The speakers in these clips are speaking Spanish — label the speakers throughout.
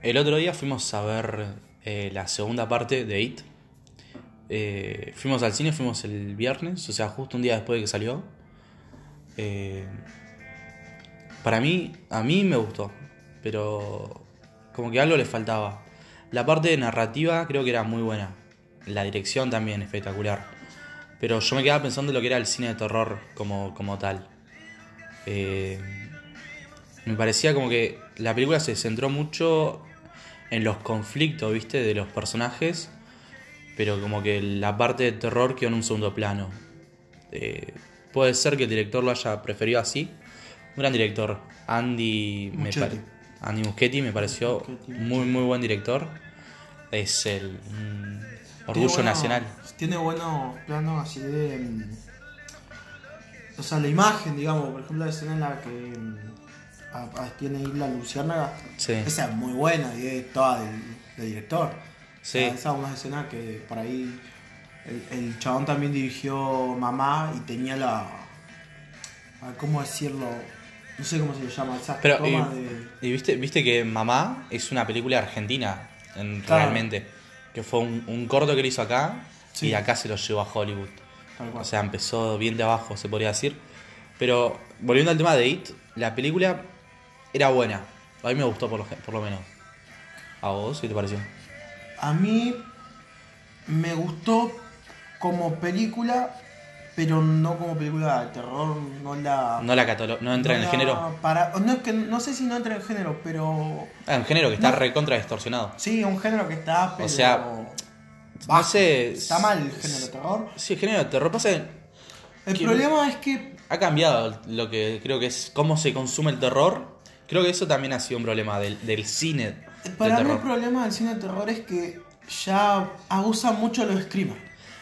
Speaker 1: El otro día fuimos a ver la segunda parte de It. Fuimos al cine, fuimos el viernes, o sea, justo un día después de que salió. Eh, para mí, a mí me gustó, pero como que algo le faltaba. La parte de narrativa creo que era muy buena. La dirección también espectacular. Pero yo me quedaba pensando en lo que era el cine de terror como tal. Eh, Me parecía como que la película se centró mucho en los conflictos, ¿viste? De los personajes, pero como que la parte de terror quedó en un segundo plano. Puede ser que el director lo haya preferido así. Un gran director,
Speaker 2: Muchetti.
Speaker 1: Andy Muschietti me pareció
Speaker 2: Muchetti,
Speaker 1: muy
Speaker 2: Muchetti.
Speaker 1: muy buen director. Es el
Speaker 2: Tiene
Speaker 1: orgullo nacional.
Speaker 2: tiene buenos planos así de. O sea, la imagen, digamos, por ejemplo, la escena en la que tiene Isla Luciérnaga,
Speaker 1: Sí,
Speaker 2: esa es muy buena y es toda del director. O sea,
Speaker 1: sí.
Speaker 2: esa es una escena que por ahí el chabón también dirigió Mamá y tenía ¿cómo decirlo? No sé cómo se le llama, esa
Speaker 1: Pero,
Speaker 2: toma de.
Speaker 1: y viste que Mamá es una película argentina,
Speaker 2: Claro,
Speaker 1: realmente. Que fue un corto que él hizo acá y
Speaker 2: sí,
Speaker 1: de acá se lo llevó a Hollywood.
Speaker 2: tal
Speaker 1: O
Speaker 2: cual.
Speaker 1: sea, empezó bien de abajo, se podría decir. Pero volviendo al tema de It, la película era buena. A mí me gustó por lo menos. ¿A vos qué te pareció?
Speaker 2: A mí me gustó como película, pero no como película de terror,
Speaker 1: No entra en el género.
Speaker 2: No es que no sé si no entra en el género, pero
Speaker 1: Ah, un género que está
Speaker 2: no,
Speaker 1: recontra distorsionado.
Speaker 2: sí, un género que está,
Speaker 1: O
Speaker 2: pero
Speaker 1: sea, no
Speaker 2: bajo.
Speaker 1: sé.
Speaker 2: Está mal el género de terror.
Speaker 1: Sí, el género de terror pasa
Speaker 2: El
Speaker 1: que
Speaker 2: problema es que
Speaker 1: ha cambiado lo que creo que es cómo se consume el terror. Creo que eso también ha sido un problema del cine de
Speaker 2: para mí el
Speaker 1: terror.
Speaker 2: problema del cine de terror es que ya abusan mucho los screamers.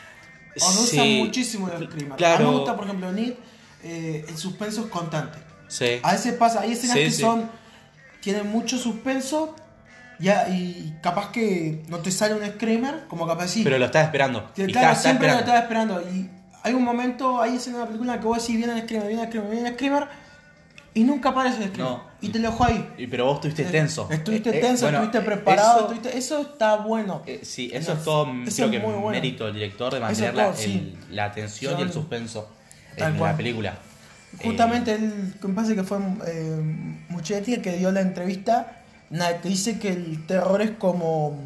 Speaker 2: Abusan
Speaker 1: Sí,
Speaker 2: muchísimo los screamers. A mí me gusta,
Speaker 1: claro,
Speaker 2: por ejemplo, en It, el suspenso es constante.
Speaker 1: sí,
Speaker 2: A veces pasa, hay escenas
Speaker 1: sí,
Speaker 2: que
Speaker 1: sí.
Speaker 2: tienen mucho suspenso ya, y capaz que no te sale un screamer, como capaz sí.
Speaker 1: Pero lo estás esperando.
Speaker 2: Que,
Speaker 1: Y
Speaker 2: claro,
Speaker 1: estás
Speaker 2: siempre lo
Speaker 1: esperando.
Speaker 2: estaba esperando. Y hay un momento, hay escena de la película que vos decís, viene el screamer, viene el screamer, viene el screamer, y nunca aparece el screamer.
Speaker 1: No.
Speaker 2: Y te lo dejó ahí.
Speaker 1: Pero vos estuviste tenso.
Speaker 2: Estuviste tenso,
Speaker 1: Bueno,
Speaker 2: estuviste preparado,
Speaker 1: eso,
Speaker 2: eso está bueno.
Speaker 1: sí, eso es todo,
Speaker 2: Eso
Speaker 1: creo
Speaker 2: es
Speaker 1: que
Speaker 2: muy bueno.
Speaker 1: mérito del director de
Speaker 2: Eso
Speaker 1: mantener
Speaker 2: es todo, sí.
Speaker 1: la tensión y el
Speaker 2: Son-
Speaker 1: suspenso
Speaker 2: Tal
Speaker 1: en
Speaker 2: cual.
Speaker 1: la película.
Speaker 2: Justamente él, me parece que fue Muchetti el que dio la entrevista, que dice que el terror es como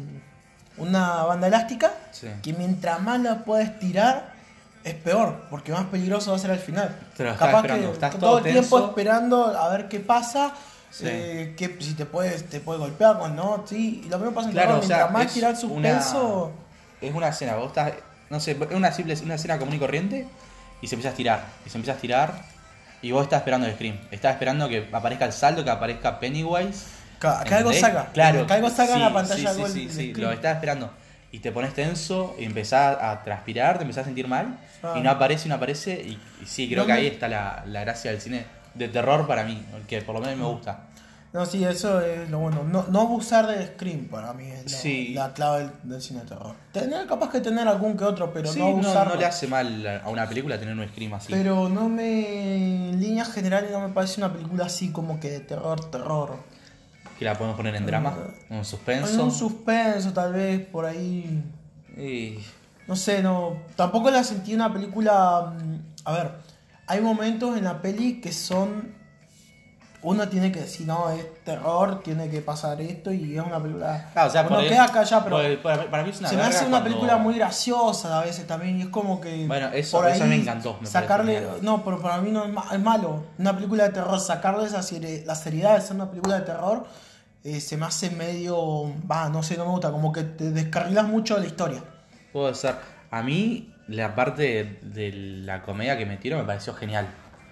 Speaker 2: una banda elástica,
Speaker 1: Sí.
Speaker 2: que mientras más la puedes tirar, es peor, porque más peligroso va a ser al final.
Speaker 1: Te lo estás
Speaker 2: Capaz
Speaker 1: esperando,
Speaker 2: que
Speaker 1: estás
Speaker 2: todo
Speaker 1: todo
Speaker 2: el tiempo
Speaker 1: tenso.
Speaker 2: esperando a ver qué pasa,
Speaker 1: Sí.
Speaker 2: que si te puede golpear, cuando no, sí. Y lo mismo pasa en
Speaker 1: Claro,
Speaker 2: terror,
Speaker 1: o sea,
Speaker 2: mientras más
Speaker 1: es
Speaker 2: tirar suspenso.
Speaker 1: es una escena, vos estás, no sé, es una escena común y corriente y se empieza a estirar, y se empieza a estirar y vos estás esperando el scream, estás esperando que aparezca el salto, que aparezca Pennywise,
Speaker 2: Que algo
Speaker 1: ¿entendés?
Speaker 2: saca,
Speaker 1: Claro,
Speaker 2: que algo saca en la
Speaker 1: sí,
Speaker 2: pantalla.
Speaker 1: sí,
Speaker 2: algo
Speaker 1: sí,
Speaker 2: el
Speaker 1: sí,
Speaker 2: screen.
Speaker 1: lo estás esperando y te pones tenso y empezás a transpirar, te empezás a sentir mal
Speaker 2: Ah.
Speaker 1: y no aparece y sí, creo
Speaker 2: No
Speaker 1: que
Speaker 2: me-
Speaker 1: ahí está la gracia del cine de terror para mí, el que por lo menos me gusta.
Speaker 2: No, sí, eso es lo bueno. No abusar del screen para mí es
Speaker 1: Sí.
Speaker 2: la clave del cine de terror. Tener capaz que tener algún que otro, pero
Speaker 1: Sí,
Speaker 2: no abusarlo.
Speaker 1: no le hace mal a una película tener un scream así.
Speaker 2: Pero no me. En líneas generales no me parece una película así como que de terror.
Speaker 1: Que la podemos poner en drama, en
Speaker 2: En
Speaker 1: suspenso.
Speaker 2: un suspenso, tal vez, por ahí.
Speaker 1: Y
Speaker 2: No sé, no. Tampoco la sentí una película. A ver, hay momentos en la peli que son. Uno tiene que decir, no, es terror, tiene que pasar esto y es una película.
Speaker 1: claro, o sea,
Speaker 2: Uno
Speaker 1: por ahí-
Speaker 2: queda acá ya, pero.
Speaker 1: para mí es una
Speaker 2: Se me hace
Speaker 1: verga
Speaker 2: una
Speaker 1: cuando-
Speaker 2: película muy graciosa a veces también y es como que
Speaker 1: Bueno, eso
Speaker 2: por ahí
Speaker 1: me encantó, me
Speaker 2: sacarle
Speaker 1: parece genial.
Speaker 2: no, pero para mí no es, es malo una película de terror, sacarle la seriedad de ser una película de terror, se me hace medio, no sé, no me gusta, como que te descarrilas mucho de la historia.
Speaker 1: Puede ser. A mí, la parte de la comedia que metieron me pareció genial.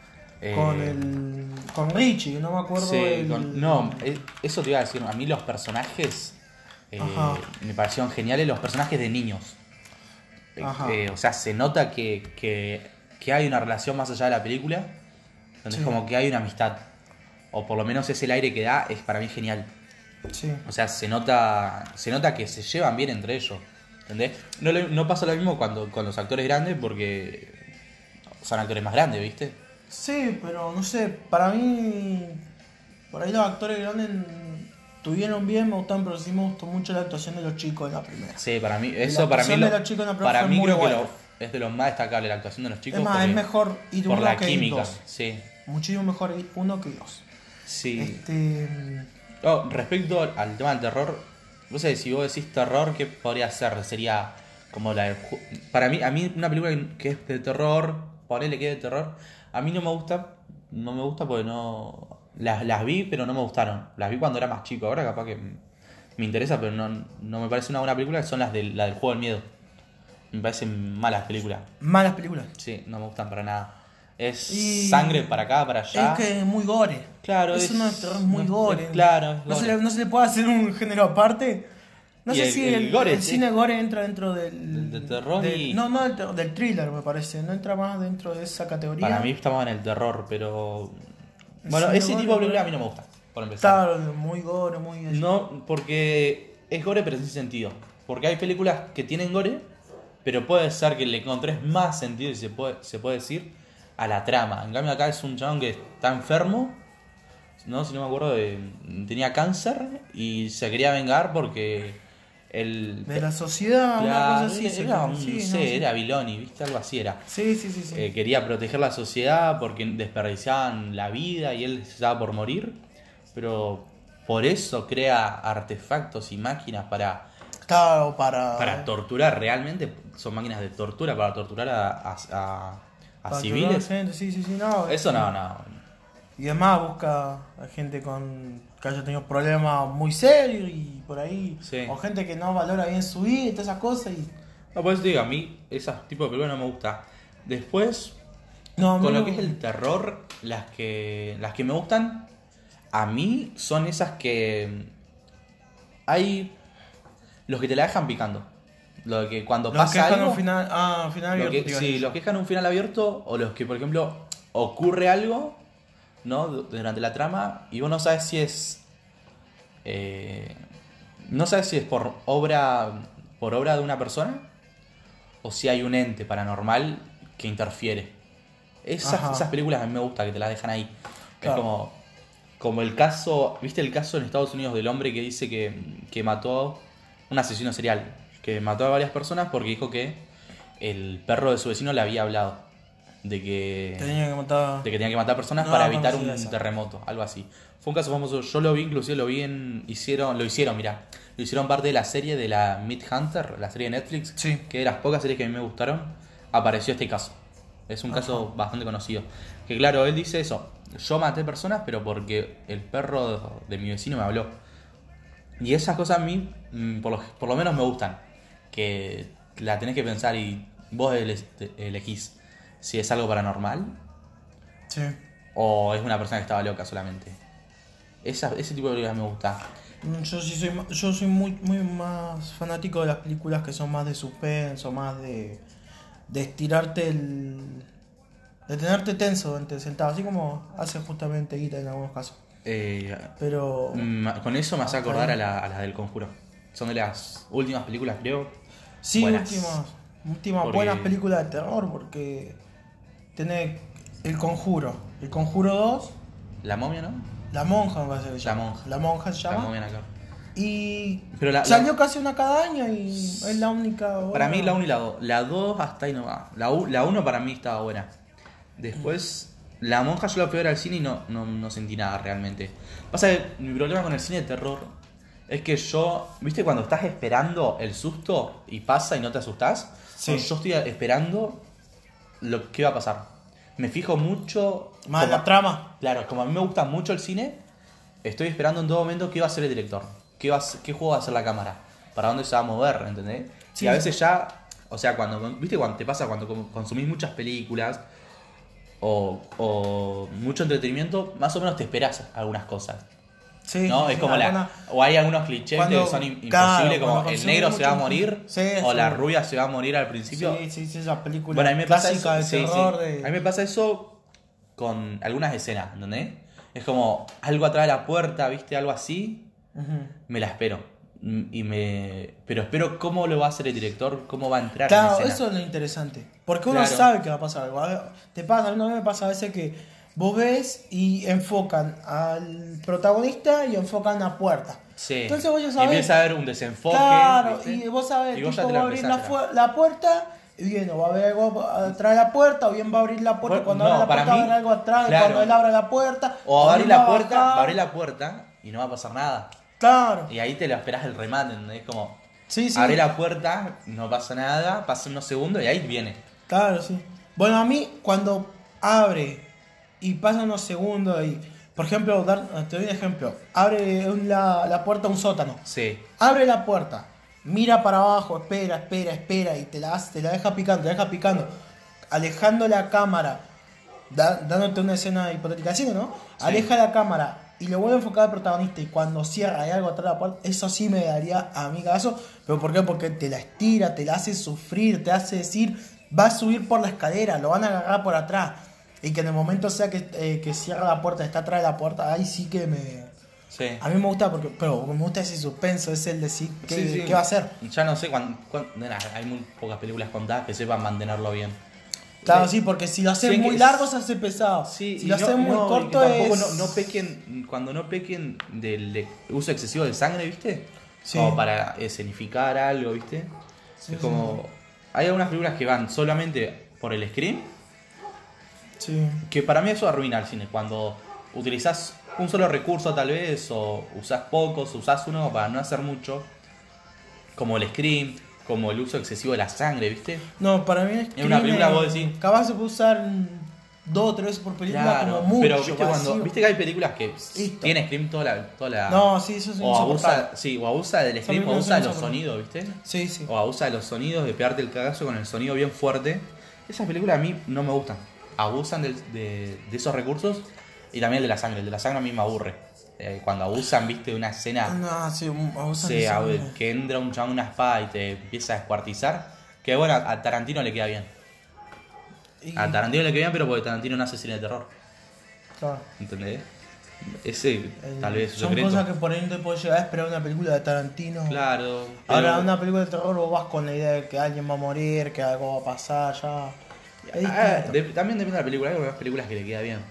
Speaker 2: Con Richie, no me acuerdo
Speaker 1: Sí, no, eso te iba a decir. A mí los personajes
Speaker 2: Ajá.
Speaker 1: me parecieron geniales, los personajes de niños.
Speaker 2: Ajá.
Speaker 1: O sea, se nota que hay una relación más allá de la película, donde
Speaker 2: Sí.
Speaker 1: es como que hay una amistad. O por lo menos es el aire que da, es para mí genial.
Speaker 2: Sí.
Speaker 1: O sea, se nota que se llevan bien entre ellos. ¿Entendés? No pasa lo mismo con los actores grandes porque son actores más grandes, ¿viste?
Speaker 2: Sí, pero no sé, para mí por ahí los actores grandes estuvieron bien, me gustaron, pero sí me gustó mucho la actuación de los chicos en la primera.
Speaker 1: Sí, para mí,
Speaker 2: La
Speaker 1: eso para mí,
Speaker 2: actuación de los chicos en la primera
Speaker 1: para
Speaker 2: fue
Speaker 1: mí
Speaker 2: muy
Speaker 1: creo que
Speaker 2: buena.
Speaker 1: es de lo más destacable la actuación de los chicos.
Speaker 2: Es más,
Speaker 1: porque-
Speaker 2: es mejor ir
Speaker 1: por
Speaker 2: uno
Speaker 1: la
Speaker 2: que ir
Speaker 1: química,
Speaker 2: dos.
Speaker 1: sí.
Speaker 2: Muchísimo mejor ir uno que dos.
Speaker 1: Sí.
Speaker 2: Este,
Speaker 1: Oh, respecto al tema del terror, no sé, si vos decís terror, ¿qué podría ser? Sería como la del para mí, a mí una película que es de terror, ponele que es de terror, a mí no me gusta porque no... Las vi, pero no me gustaron. Las vi cuando era más chico, ahora capaz que me interesa, pero no me parece una buena película, son la del juego del miedo. Me parecen malas películas.
Speaker 2: malas películas.
Speaker 1: Sí, no me gustan para nada. Es
Speaker 2: Y
Speaker 1: sangre para acá, para allá.
Speaker 2: Es que es muy gore.
Speaker 1: Claro,
Speaker 2: es uno de terror muy
Speaker 1: no,
Speaker 2: gore.
Speaker 1: claro, es
Speaker 2: no,
Speaker 1: gore.
Speaker 2: no se le puede hacer un género aparte. No
Speaker 1: Y
Speaker 2: sé
Speaker 1: el-
Speaker 2: si
Speaker 1: el gore,
Speaker 2: el
Speaker 1: sí.
Speaker 2: cine gore entra dentro del.
Speaker 1: Del terror y-
Speaker 2: No, del thriller, me parece. No entra más dentro de esa categoría.
Speaker 1: Para mí estamos en el terror, pero...
Speaker 2: El
Speaker 1: Bueno,
Speaker 2: cine
Speaker 1: ese
Speaker 2: gore,
Speaker 1: tipo de película a
Speaker 2: ¿no?
Speaker 1: mí no me gusta, por empezar.
Speaker 2: Está muy gore, muy.
Speaker 1: No, porque es gore pero sin sentido. Porque hay películas que tienen gore, pero puede ser que le encontres más sentido, y se puede decir, a la trama. En cambio acá es un chabón que está enfermo, ¿no? Si no me acuerdo, tenía cáncer y se quería vengar porque el...
Speaker 2: De la sociedad, una
Speaker 1: Claro,
Speaker 2: cosa así.
Speaker 1: era un,
Speaker 2: sí,
Speaker 1: no
Speaker 2: no,
Speaker 1: sé,
Speaker 2: sí.
Speaker 1: era Viloni, ¿viste? Algo así era.
Speaker 2: Sí, sí, sí. sí.
Speaker 1: Quería proteger la sociedad porque desperdiciaban la vida y él estaba por morir, pero por eso crea artefactos y máquinas
Speaker 2: Claro,
Speaker 1: para torturar. Realmente son máquinas de tortura para torturar a
Speaker 2: para
Speaker 1: civiles.
Speaker 2: torturar gente, sí, sí, sí, no.
Speaker 1: Eso no.
Speaker 2: Y además busca a gente que haya tenido problemas muy serios y por ahí.
Speaker 1: Sí.
Speaker 2: O gente que no valora bien su vida y todas esas cosas. Y...
Speaker 1: No, por eso te digo, a mí ese tipo de películas no me gusta. Después,
Speaker 2: No, a mí
Speaker 1: con lo
Speaker 2: no-
Speaker 1: que es el terror, las que me gustan, a mí son esas que hay los que te la dejan picando. Lo de que cuando
Speaker 2: Los que
Speaker 1: pasa
Speaker 2: dejan
Speaker 1: algo,
Speaker 2: un final
Speaker 1: lo
Speaker 2: abierto,
Speaker 1: que,
Speaker 2: te iba a
Speaker 1: sí,
Speaker 2: decir.
Speaker 1: los que dejan un final abierto o los que, por ejemplo, ocurre algo, ¿no? Durante la trama y vos no sabes si es no sabes si es por obra de una persona o si hay un ente paranormal que interfiere.
Speaker 2: Ajá.
Speaker 1: Esas películas a mí me gusta que te las dejan ahí.
Speaker 2: Claro.
Speaker 1: Es como el caso, ¿viste el caso en Estados Unidos del hombre que dice que mató un asesino serial? Que mató a varias personas porque dijo que el perro de su vecino le había hablado de que tenía que matar personas
Speaker 2: No,
Speaker 1: para
Speaker 2: no
Speaker 1: evitar
Speaker 2: conocía
Speaker 1: un
Speaker 2: esa.
Speaker 1: terremoto, algo así. Fue un caso famoso, yo lo vi, inclusive lo hicieron parte de la serie de la Hunter, la serie de Netflix,
Speaker 2: Sí.
Speaker 1: que de las pocas series que a mí me gustaron, apareció este caso. Es un caso bastante conocido. Que claro, él dice eso, yo maté personas, pero porque el perro de mi vecino me habló. Y esas cosas a mí, por lo menos me gustan. Que la tenés que pensar y vos elegís si es algo paranormal
Speaker 2: Sí.
Speaker 1: o es una persona que estaba loca solamente. Ese tipo de películas me gusta.
Speaker 2: Yo soy muy más fanático de las películas que son más de suspenso, más de estirarte de tenerte tenso sentado, así como hace justamente Guita en algunos casos. Pero
Speaker 1: Con eso me hace
Speaker 2: Hasta
Speaker 1: acordar
Speaker 2: ahí.
Speaker 1: a las del Conjuro. Son de las últimas películas, creo.
Speaker 2: sí,
Speaker 1: buenas.
Speaker 2: últimas
Speaker 1: Porque-
Speaker 2: buenas películas de terror, porque tiene El Conjuro 2,
Speaker 1: La momia, ¿no?
Speaker 2: La Monja me parece que se
Speaker 1: La
Speaker 2: llama.
Speaker 1: Monja.
Speaker 2: La Monja se
Speaker 1: La
Speaker 2: llama.
Speaker 1: momia acá.
Speaker 2: Y
Speaker 1: Pero
Speaker 2: salió casi una cada año y es la única.
Speaker 1: Para mí
Speaker 2: buena.
Speaker 1: la 1 y la 2. La 2 hasta ahí no va. La 1 para mí estaba buena. Después, La Monja yo la fui a ver al cine y no sentí nada realmente. Pasa que mi problema con el cine de terror es que yo, ¿viste cuando estás esperando el susto y pasa y no te asustás?
Speaker 2: Sí.
Speaker 1: Bueno, yo estoy esperando lo que va a pasar. Me fijo mucho...
Speaker 2: Más
Speaker 1: como-
Speaker 2: la trama.
Speaker 1: Claro, como a mí me gusta mucho el cine, estoy esperando en todo momento qué va a hacer el director, qué juego va a hacer la cámara, para dónde se va a mover, ¿entendés?
Speaker 2: Sí.
Speaker 1: Y a veces ya, o sea, ¿viste cuando te pasa cuando consumís muchas películas o mucho entretenimiento, más o menos te esperas algunas cosas,
Speaker 2: Sí,
Speaker 1: ¿no?
Speaker 2: sí,
Speaker 1: Es como
Speaker 2: alguna-
Speaker 1: o hay algunos clichés
Speaker 2: Cuando-
Speaker 1: que son
Speaker 2: claro,
Speaker 1: imposibles, como
Speaker 2: cuando
Speaker 1: el
Speaker 2: consumís
Speaker 1: negro se va a
Speaker 2: mucho-
Speaker 1: morir
Speaker 2: Sí,
Speaker 1: o la
Speaker 2: eso.
Speaker 1: rubia se va a morir al principio.
Speaker 2: Sí, esa película
Speaker 1: Bueno, a mí me pasa eso,
Speaker 2: clásica de
Speaker 1: sí,
Speaker 2: terror.
Speaker 1: sí. A mí me pasa eso con algunas escenas, ¿entendés? Es como algo atrás de la puerta, ¿viste? Algo así,
Speaker 2: Ujú.
Speaker 1: me la espero. Pero espero cómo lo va a hacer el director, cómo va a entrar en
Speaker 2: Claro,
Speaker 1: escena.
Speaker 2: eso es lo interesante. Porque uno
Speaker 1: Claro.
Speaker 2: sabe que va a pasar algo. Te pasa, a mí me pasa a veces que vos ves y enfocan al protagonista y enfocan la puerta.
Speaker 1: Sí.
Speaker 2: Entonces vos ya
Speaker 1: Y
Speaker 2: sabés.
Speaker 1: empieza a haber un desenfoque.
Speaker 2: Claro,
Speaker 1: ¿viste?
Speaker 2: y vos sabés,
Speaker 1: Y vos ya
Speaker 2: tipo,
Speaker 1: te lo
Speaker 2: va a abrir
Speaker 1: empezás a
Speaker 2: la puerta, y bien, o va a haber algo atrás de la puerta, o bien va a abrir la puerta,
Speaker 1: Bueno,
Speaker 2: cuando
Speaker 1: no,
Speaker 2: abra la
Speaker 1: para
Speaker 2: puerta va a
Speaker 1: mí,
Speaker 2: haber algo atrás,
Speaker 1: claro.
Speaker 2: cuando él abra la puerta.
Speaker 1: O va a abrir
Speaker 2: bien
Speaker 1: la
Speaker 2: va a
Speaker 1: puerta, va a
Speaker 2: bajar.
Speaker 1: abrir la puerta y no va a pasar nada.
Speaker 2: Claro,
Speaker 1: Y ahí te lo esperás el remate, ¿entendés? Como,
Speaker 2: sí, sí.
Speaker 1: abre la puerta, no pasa nada, pasa unos segundos y ahí viene.
Speaker 2: Claro, sí. Bueno, a mí cuando abre y pasan unos segundos y, por ejemplo, te doy un ejemplo. Abre la puerta a un sótano.
Speaker 1: Sí.
Speaker 2: Abre la puerta, mira para abajo, espera y te la deja picando, alejando la cámara, dándote una escena hipotética así, ¿no?
Speaker 1: Sí.
Speaker 2: Aleja la cámara y lo vuelve a enfocar al protagonista y cuando cierra hay algo atrás de la puerta, eso sí me daría a mi caso. ¿Pero por qué? Porque te la estira, te la hace sufrir, te hace decir, va a subir por la escalera, lo van a agarrar por atrás. Y que en el momento sea que cierra la puerta, está atrás de la puerta, ahí sí que me...
Speaker 1: Sí.
Speaker 2: A mí me gusta pero me gusta ese suspenso, es el decir qué,
Speaker 1: Sí, sí.
Speaker 2: qué va a hacer.
Speaker 1: Ya no sé hay muy pocas películas contadas que sepan mantenerlo bien.
Speaker 2: Claro, sí, porque si lo haces
Speaker 1: Sí,
Speaker 2: muy
Speaker 1: que
Speaker 2: largo se hace pesado.
Speaker 1: Sí,
Speaker 2: si
Speaker 1: y
Speaker 2: lo haces muy
Speaker 1: y que
Speaker 2: corto
Speaker 1: tampoco
Speaker 2: es...
Speaker 1: no pequen, cuando no pequen del uso excesivo de sangre, ¿viste?
Speaker 2: Sí.
Speaker 1: Como para escenificar algo, ¿viste?
Speaker 2: Sí,
Speaker 1: es como... Hay algunas películas que van solamente por el scream,
Speaker 2: Sí.
Speaker 1: que para mí eso arruina el cine. Cuando utilizás un solo recurso tal vez, o usás pocos, usás uno para no hacer mucho, como el scream, como el uso excesivo de la sangre, ¿viste?
Speaker 2: No, para mí es
Speaker 1: En una película vos decís...
Speaker 2: capaz se puede usar 2 o 3 veces por película
Speaker 1: Claro,
Speaker 2: como mucho.
Speaker 1: pero ¿viste,
Speaker 2: vacío.
Speaker 1: viste que hay películas que
Speaker 2: Listo.
Speaker 1: tiene scream toda la...
Speaker 2: No, sí, eso es
Speaker 1: O
Speaker 2: insoportable.
Speaker 1: o abusa del scream, o
Speaker 2: películas
Speaker 1: abusa de
Speaker 2: son
Speaker 1: los sonidos, ¿viste?
Speaker 2: Sí, sí.
Speaker 1: O abusa de los sonidos, de pegarte el cagazo con el sonido bien fuerte. Esas películas a mí no me gustan. Abusan de esos recursos y también el de la sangre. El de la sangre a mí me aburre. Cuando abusan, viste, de una escena
Speaker 2: No, sí, abusan de sangre.
Speaker 1: que entra un chabón con una espada y te empieza a descuartizar. Que bueno, a Tarantino le queda bien.
Speaker 2: Y-
Speaker 1: A Tarantino le queda bien, pero porque Tarantino no hace cine de terror.
Speaker 2: Claro.
Speaker 1: ¿Entendés? Ese tal vez es su
Speaker 2: Son
Speaker 1: secreto.
Speaker 2: cosas que por ahí no te puedes llegar a esperar una película de Tarantino.
Speaker 1: Claro.
Speaker 2: Ahora,
Speaker 1: pero-
Speaker 2: una película de terror vos vas con la idea de que alguien va a morir, que algo va a pasar, ya. Es distinto.
Speaker 1: También depende de la película. Hay algunas películas que le queda bien.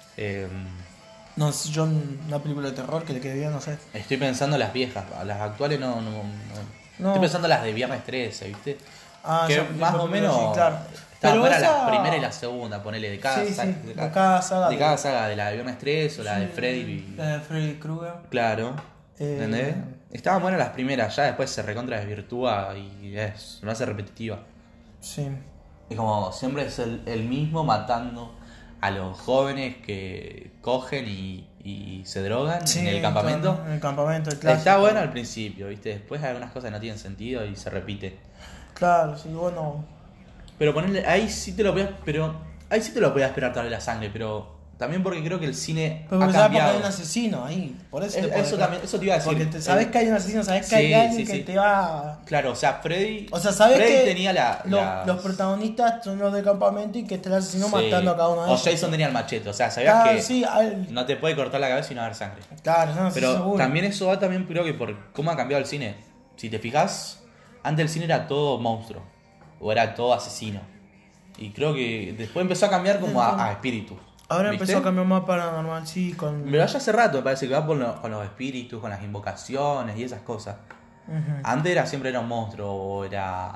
Speaker 2: No sé, yo una película de terror que le quede bien, no sé.
Speaker 1: Estoy pensando en las viejas. Las actuales no.
Speaker 2: No.
Speaker 1: Estoy pensando en las de Viernes 13, ¿viste?
Speaker 2: Ah,
Speaker 1: que
Speaker 2: ya,
Speaker 1: más o menos.
Speaker 2: sí, claro.
Speaker 1: Estaban
Speaker 2: Pero
Speaker 1: buenas
Speaker 2: esa-
Speaker 1: la primera y la segunda, ponele de cada
Speaker 2: Sí,
Speaker 1: saga.
Speaker 2: sí, de cada saga.
Speaker 1: De cada saga, de la de Viernes 3 o la de Freddy.
Speaker 2: La de Freddy Krueger.
Speaker 1: Claro.
Speaker 2: Eh,
Speaker 1: ¿Entendés? Estaban buenas las primeras, ya después se recontra desvirtúa y se me hace repetitiva.
Speaker 2: Sí.
Speaker 1: Es como siempre es el mismo matando a los jóvenes que cogen y se drogan
Speaker 2: Sí,
Speaker 1: en el campamento.
Speaker 2: claro, en el campamento, el clásico.
Speaker 1: Está bueno al principio, ¿viste? Después hay algunas cosas que no tienen sentido y se repite.
Speaker 2: Claro, sí, bueno.
Speaker 1: Pero ponerle, ahí sí te lo podía esperar tal vez la sangre, pero también porque creo que el cine
Speaker 2: Pero
Speaker 1: ha
Speaker 2: porque sabes porque hay
Speaker 1: cambiado.
Speaker 2: un asesino ahí. Por eso te
Speaker 1: Eso también, eso te iba a decir.
Speaker 2: Porque sabes que hay un asesino, sabes que
Speaker 1: Sí,
Speaker 2: hay alguien
Speaker 1: sí,
Speaker 2: que
Speaker 1: sí.
Speaker 2: te va.
Speaker 1: Claro, o sea, Freddy.
Speaker 2: O sea, sabes
Speaker 1: Freddy
Speaker 2: que
Speaker 1: tenía
Speaker 2: los protagonistas son los del campamento y que está el asesino
Speaker 1: Sí.
Speaker 2: matando a cada uno de
Speaker 1: O
Speaker 2: ellos.
Speaker 1: Jason tenía el machete, o sea, sabías
Speaker 2: Claro,
Speaker 1: que
Speaker 2: sí,
Speaker 1: no te puede cortar la cabeza y no haber sangre.
Speaker 2: claro, no, sí,
Speaker 1: Pero
Speaker 2: seguro.
Speaker 1: también eso va también creo que por cómo ha cambiado el cine. Si te fijas, antes el cine era todo monstruo o era todo asesino. Y creo que después empezó a cambiar como a espíritus.
Speaker 2: Ahora
Speaker 1: ¿viste?
Speaker 2: empezó a cambiar más paranormal, sí, con.
Speaker 1: Pero ya hace rato me parece que va con los espíritus, con las invocaciones y esas cosas.
Speaker 2: Ujú.
Speaker 1: Antes siempre era un monstruo o era...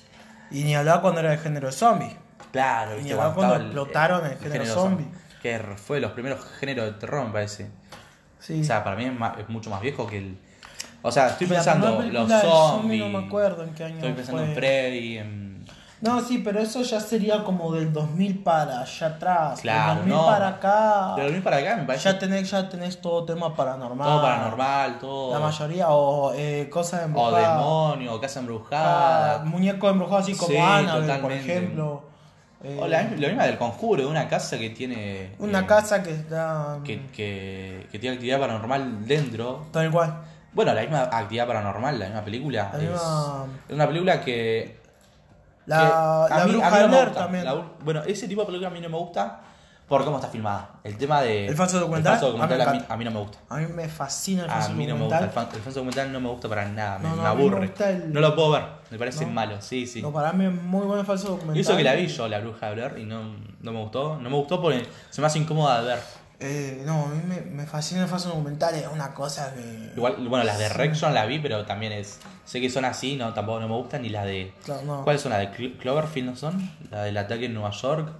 Speaker 2: Y ni hablar cuando era el género zombie.
Speaker 1: Claro,
Speaker 2: Y
Speaker 1: ¿viste?
Speaker 2: ni hablar
Speaker 1: Cuando
Speaker 2: cuando
Speaker 1: estaba
Speaker 2: explotaron el género zombie.
Speaker 1: Que fue de los primeros géneros de terror, me parece.
Speaker 2: Sí.
Speaker 1: O sea, para mí es mucho más viejo que el... O sea, estoy
Speaker 2: Y la
Speaker 1: pensando
Speaker 2: primera
Speaker 1: los
Speaker 2: película de zombie
Speaker 1: zombies.
Speaker 2: no me acuerdo en qué año
Speaker 1: Estoy pensando
Speaker 2: fue.
Speaker 1: en Freddy, en...
Speaker 2: No, sí, pero eso ya sería como del 2000 para allá atrás.
Speaker 1: Claro,
Speaker 2: Del 2000
Speaker 1: no.
Speaker 2: para acá.
Speaker 1: De 2000 para acá me parece
Speaker 2: Ya tenés todo tema paranormal.
Speaker 1: todo paranormal, todo...
Speaker 2: La mayoría, o cosas
Speaker 1: O
Speaker 2: embrujadas.
Speaker 1: demonio, o casa embrujada.
Speaker 2: Muñecos embrujados así como
Speaker 1: Sí,
Speaker 2: Annabelle, por
Speaker 1: totalmente.
Speaker 2: ejemplo.
Speaker 1: O la misma del conjuro, de una casa que tiene...
Speaker 2: Una casa que está.
Speaker 1: que tiene actividad paranormal dentro.
Speaker 2: Tal cual.
Speaker 1: Bueno, la misma actividad paranormal, la misma película.
Speaker 2: La misma-
Speaker 1: Es una película que...
Speaker 2: La bruja
Speaker 1: no
Speaker 2: de
Speaker 1: me
Speaker 2: Blair
Speaker 1: gusta.
Speaker 2: también.
Speaker 1: Bueno, ese tipo de película a mí no me gusta por cómo está filmada. El tema de...
Speaker 2: ¿El falso documental?
Speaker 1: El falso documental
Speaker 2: A mí me
Speaker 1: a mí no me gusta.
Speaker 2: A mí me fascina el
Speaker 1: A
Speaker 2: falso
Speaker 1: mí no me gusta.
Speaker 2: documental.
Speaker 1: El falso documental no me gusta para nada.
Speaker 2: No,
Speaker 1: Me
Speaker 2: a mí me
Speaker 1: aburre.
Speaker 2: gusta el-
Speaker 1: No lo puedo ver. Me parece
Speaker 2: ¿No?
Speaker 1: malo. Sí, sí.
Speaker 2: No, para mí es muy bueno el falso documental.
Speaker 1: Y eso que la vi yo, la bruja de Blair, y no me gustó. No me gustó porque se me hace incómoda de ver.
Speaker 2: No, a mí me fascina el falso documental, es una cosa que...
Speaker 1: Igual, bueno, las de Rec yo no las vi, pero también es. Sé que son así, no, tampoco no me gustan. Ni las de.
Speaker 2: Claro, no.
Speaker 1: ¿Cuáles son? ¿Las de Cloverfield no son? La del ataque en Nueva York.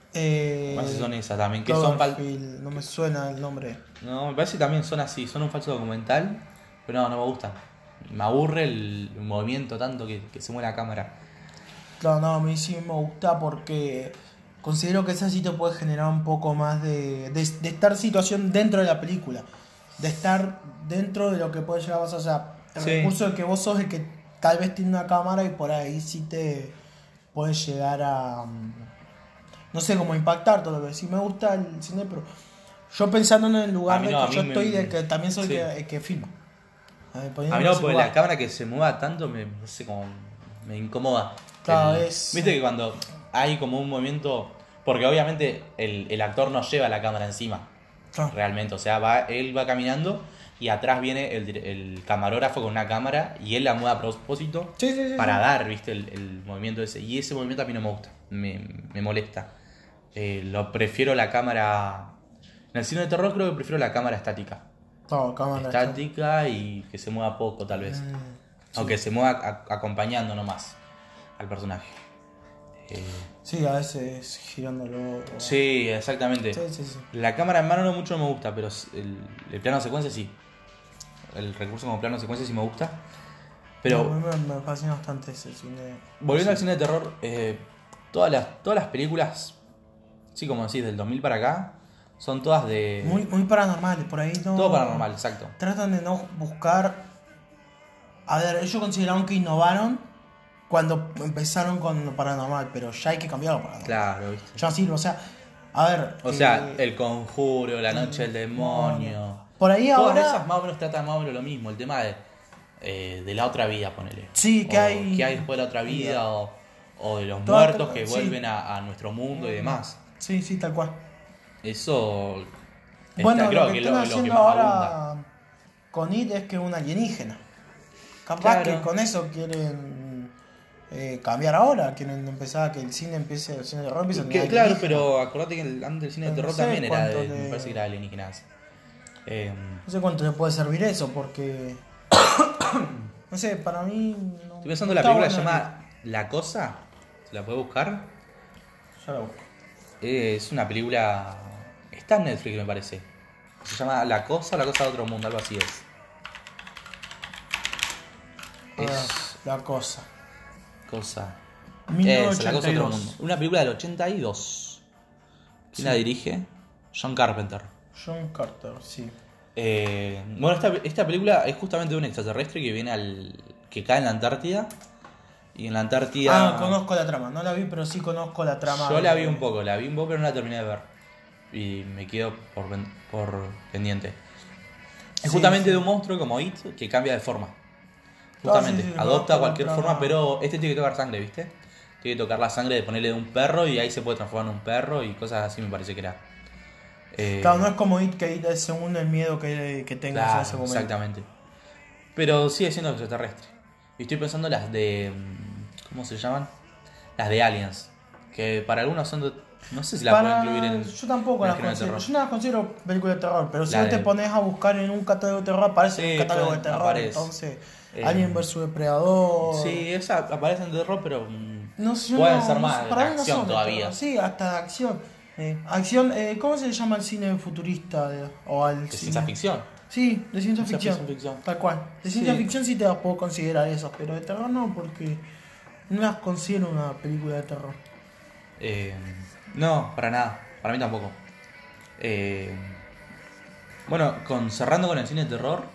Speaker 1: Me parece que son esas también. Que son
Speaker 2: Cloverfield, no me suena el nombre.
Speaker 1: No, me parece que también son así, son un falso documental. Pero no, no me gustan. Me aburre el movimiento tanto que se mueve la cámara.
Speaker 2: Claro, no, a mí sí me gusta porque considero que esa sí te puede generar un poco más de estar situación dentro de la película. De estar dentro de lo que puede llegar a pasar. O sea, el
Speaker 1: Sí.
Speaker 2: recurso de que vos sos el que tal vez tiene una cámara y por ahí sí te puede llegar a... no sé, cómo impactar todo lo que sí me gusta el cine, pero yo pensando en el lugar
Speaker 1: A mí
Speaker 2: de
Speaker 1: no, a
Speaker 2: que
Speaker 1: mí
Speaker 2: yo
Speaker 1: me-
Speaker 2: estoy, de que también soy
Speaker 1: sí.
Speaker 2: el que filma.
Speaker 1: A
Speaker 2: Poniéndome
Speaker 1: mí
Speaker 2: en
Speaker 1: no,
Speaker 2: ese
Speaker 1: porque
Speaker 2: lugar.
Speaker 1: la cámara que se mueva tanto no sé, como me incomoda.
Speaker 2: Claro, es-
Speaker 1: Viste que cuando hay como un movimiento. Porque obviamente el actor no lleva la cámara encima.
Speaker 2: Claro.
Speaker 1: Realmente. O sea, él va caminando y atrás viene el camarógrafo con una cámara y él la mueve a propósito
Speaker 2: Sí, sí, sí,
Speaker 1: para
Speaker 2: sí.
Speaker 1: dar, viste, el movimiento ese. Y ese movimiento a mí no me gusta. Me molesta. Lo prefiero la cámara. En el cine de terror creo que prefiero la cámara estática.
Speaker 2: Claro, cámara.
Speaker 1: Estática y que se mueva poco tal vez.
Speaker 2: Sí.
Speaker 1: Aunque se mueva acompañando nomás al personaje. Eh,
Speaker 2: Sí, a veces girándolo.
Speaker 1: sí, exactamente.
Speaker 2: Sí, sí, sí.
Speaker 1: La cámara en mano no mucho me gusta, pero el plano secuencia sí. El recurso como plano secuencia sí me gusta. Pero
Speaker 2: No, a mí me fascina bastante ese cine.
Speaker 1: volviendo al cine de terror, todas las películas, sí, como decís, del 2000 para acá, son todas de...
Speaker 2: Muy, muy paranormales, por ahí no.
Speaker 1: Todo paranormal, exacto.
Speaker 2: Tratan de no buscar. A ver, ellos consideraron que innovaron cuando empezaron con lo paranormal, pero ya hay que cambiar lo paranormal.
Speaker 1: Claro, ¿viste?
Speaker 2: Ya no sirve, o sea, a ver.
Speaker 1: O sea, El Conjuro, La Noche del Demonio.
Speaker 2: Por ahí
Speaker 1: Todas
Speaker 2: ahora.
Speaker 1: esas más o menos tratan más o menos lo mismo. El tema de la otra vida, ponele.
Speaker 2: Sí, que
Speaker 1: O
Speaker 2: hay-
Speaker 1: qué hay después de la otra vida. O de los
Speaker 2: Todas-
Speaker 1: muertos que
Speaker 2: sí.
Speaker 1: vuelven a nuestro mundo y demás.
Speaker 2: Sí, sí, tal cual.
Speaker 1: Eso.
Speaker 2: Bueno,
Speaker 1: creo
Speaker 2: lo que
Speaker 1: que
Speaker 2: están
Speaker 1: lo que
Speaker 2: haciendo
Speaker 1: más abunda.
Speaker 2: ahora con IT es que es un alienígena. Capaz
Speaker 1: Claro.
Speaker 2: que con eso quieren cambiar ahora, quieren empezar a que el cine empiece, el cine de terror empiece a tener
Speaker 1: Claro,
Speaker 2: alienígenas.
Speaker 1: pero acordate que antes del cine de
Speaker 2: No
Speaker 1: terror
Speaker 2: sé
Speaker 1: también era
Speaker 2: cuánto
Speaker 1: me
Speaker 2: le-
Speaker 1: parece que era de alienígenas.
Speaker 2: No sé cuánto le puede servir eso, porque. No sé, para mí. No,
Speaker 1: Estoy pensando
Speaker 2: no
Speaker 1: en la película
Speaker 2: está
Speaker 1: se
Speaker 2: bueno.
Speaker 1: llama La Cosa. ¿Se la puede buscar?
Speaker 2: Ya la busco.
Speaker 1: Es una película. Está en Netflix, me parece. Se llama La Cosa o La Cosa de Otro Mundo, algo así es. Es
Speaker 2: La cosa.
Speaker 1: cosa.
Speaker 2: 1982.
Speaker 1: La Cosa de Otro Mundo. Una película del 82. ¿Quién la dirige? John Carpenter.
Speaker 2: John Carter, sí.
Speaker 1: Bueno, esta película es justamente de un extraterrestre que viene que cae en la Antártida. Y en la Antártida.
Speaker 2: Conozco la trama. No la vi, pero sí conozco la trama.
Speaker 1: Yo la vi un poco, pero no la terminé de ver. Y me quedo por pendiente. Es
Speaker 2: Sí,
Speaker 1: justamente
Speaker 2: sí.
Speaker 1: de un monstruo como It que cambia de forma. Justamente,
Speaker 2: sí, sí,
Speaker 1: adopta
Speaker 2: conozco
Speaker 1: cualquier
Speaker 2: la
Speaker 1: forma,
Speaker 2: trama.
Speaker 1: pero este tiene que tocar sangre, ¿viste? Tiene que tocar la sangre de ponerle de un perro y ahí se puede transformar en un perro y cosas así me parece que era.
Speaker 2: Claro, no es como It, que It es según el miedo que tengas
Speaker 1: Claro,
Speaker 2: en ese momento.
Speaker 1: exactamente. Pero sigue siendo extraterrestre. Y estoy pensando las de... ¿Cómo se llaman? Las de Aliens. Que para algunos son de... No sé si las puedo incluir en...
Speaker 2: Yo tampoco
Speaker 1: en
Speaker 2: las
Speaker 1: el género de
Speaker 2: considero.
Speaker 1: terror.
Speaker 2: Yo no las considero películas de terror, pero si
Speaker 1: La
Speaker 2: vos te
Speaker 1: de-
Speaker 2: pones a buscar en un catálogo de terror, aparece
Speaker 1: Sí,
Speaker 2: en un catálogo de terror.
Speaker 1: aparece.
Speaker 2: Entonces,
Speaker 1: Eh,
Speaker 2: Alien vs Depredador.
Speaker 1: Sí, esas aparecen de terror, pero...
Speaker 2: No sé, yo
Speaker 1: pueden
Speaker 2: no-
Speaker 1: ser
Speaker 2: no
Speaker 1: más
Speaker 2: sé,
Speaker 1: de
Speaker 2: para mí no
Speaker 1: acción
Speaker 2: son de
Speaker 1: todavía.
Speaker 2: terror. Sí, hasta de acción. Acción, ¿cómo se le llama el cine futurista? O al
Speaker 1: De
Speaker 2: cine?
Speaker 1: ciencia ficción.
Speaker 2: Sí, de ciencia ficción.
Speaker 1: Ciencia ficción.
Speaker 2: Tal cual. De ciencia
Speaker 1: Sí.
Speaker 2: ficción sí te las puedo considerar esas, pero de terror no, porque no las considero una película de terror.
Speaker 1: No, para nada. Para mí tampoco. Bueno, cerrando con el cine de terror,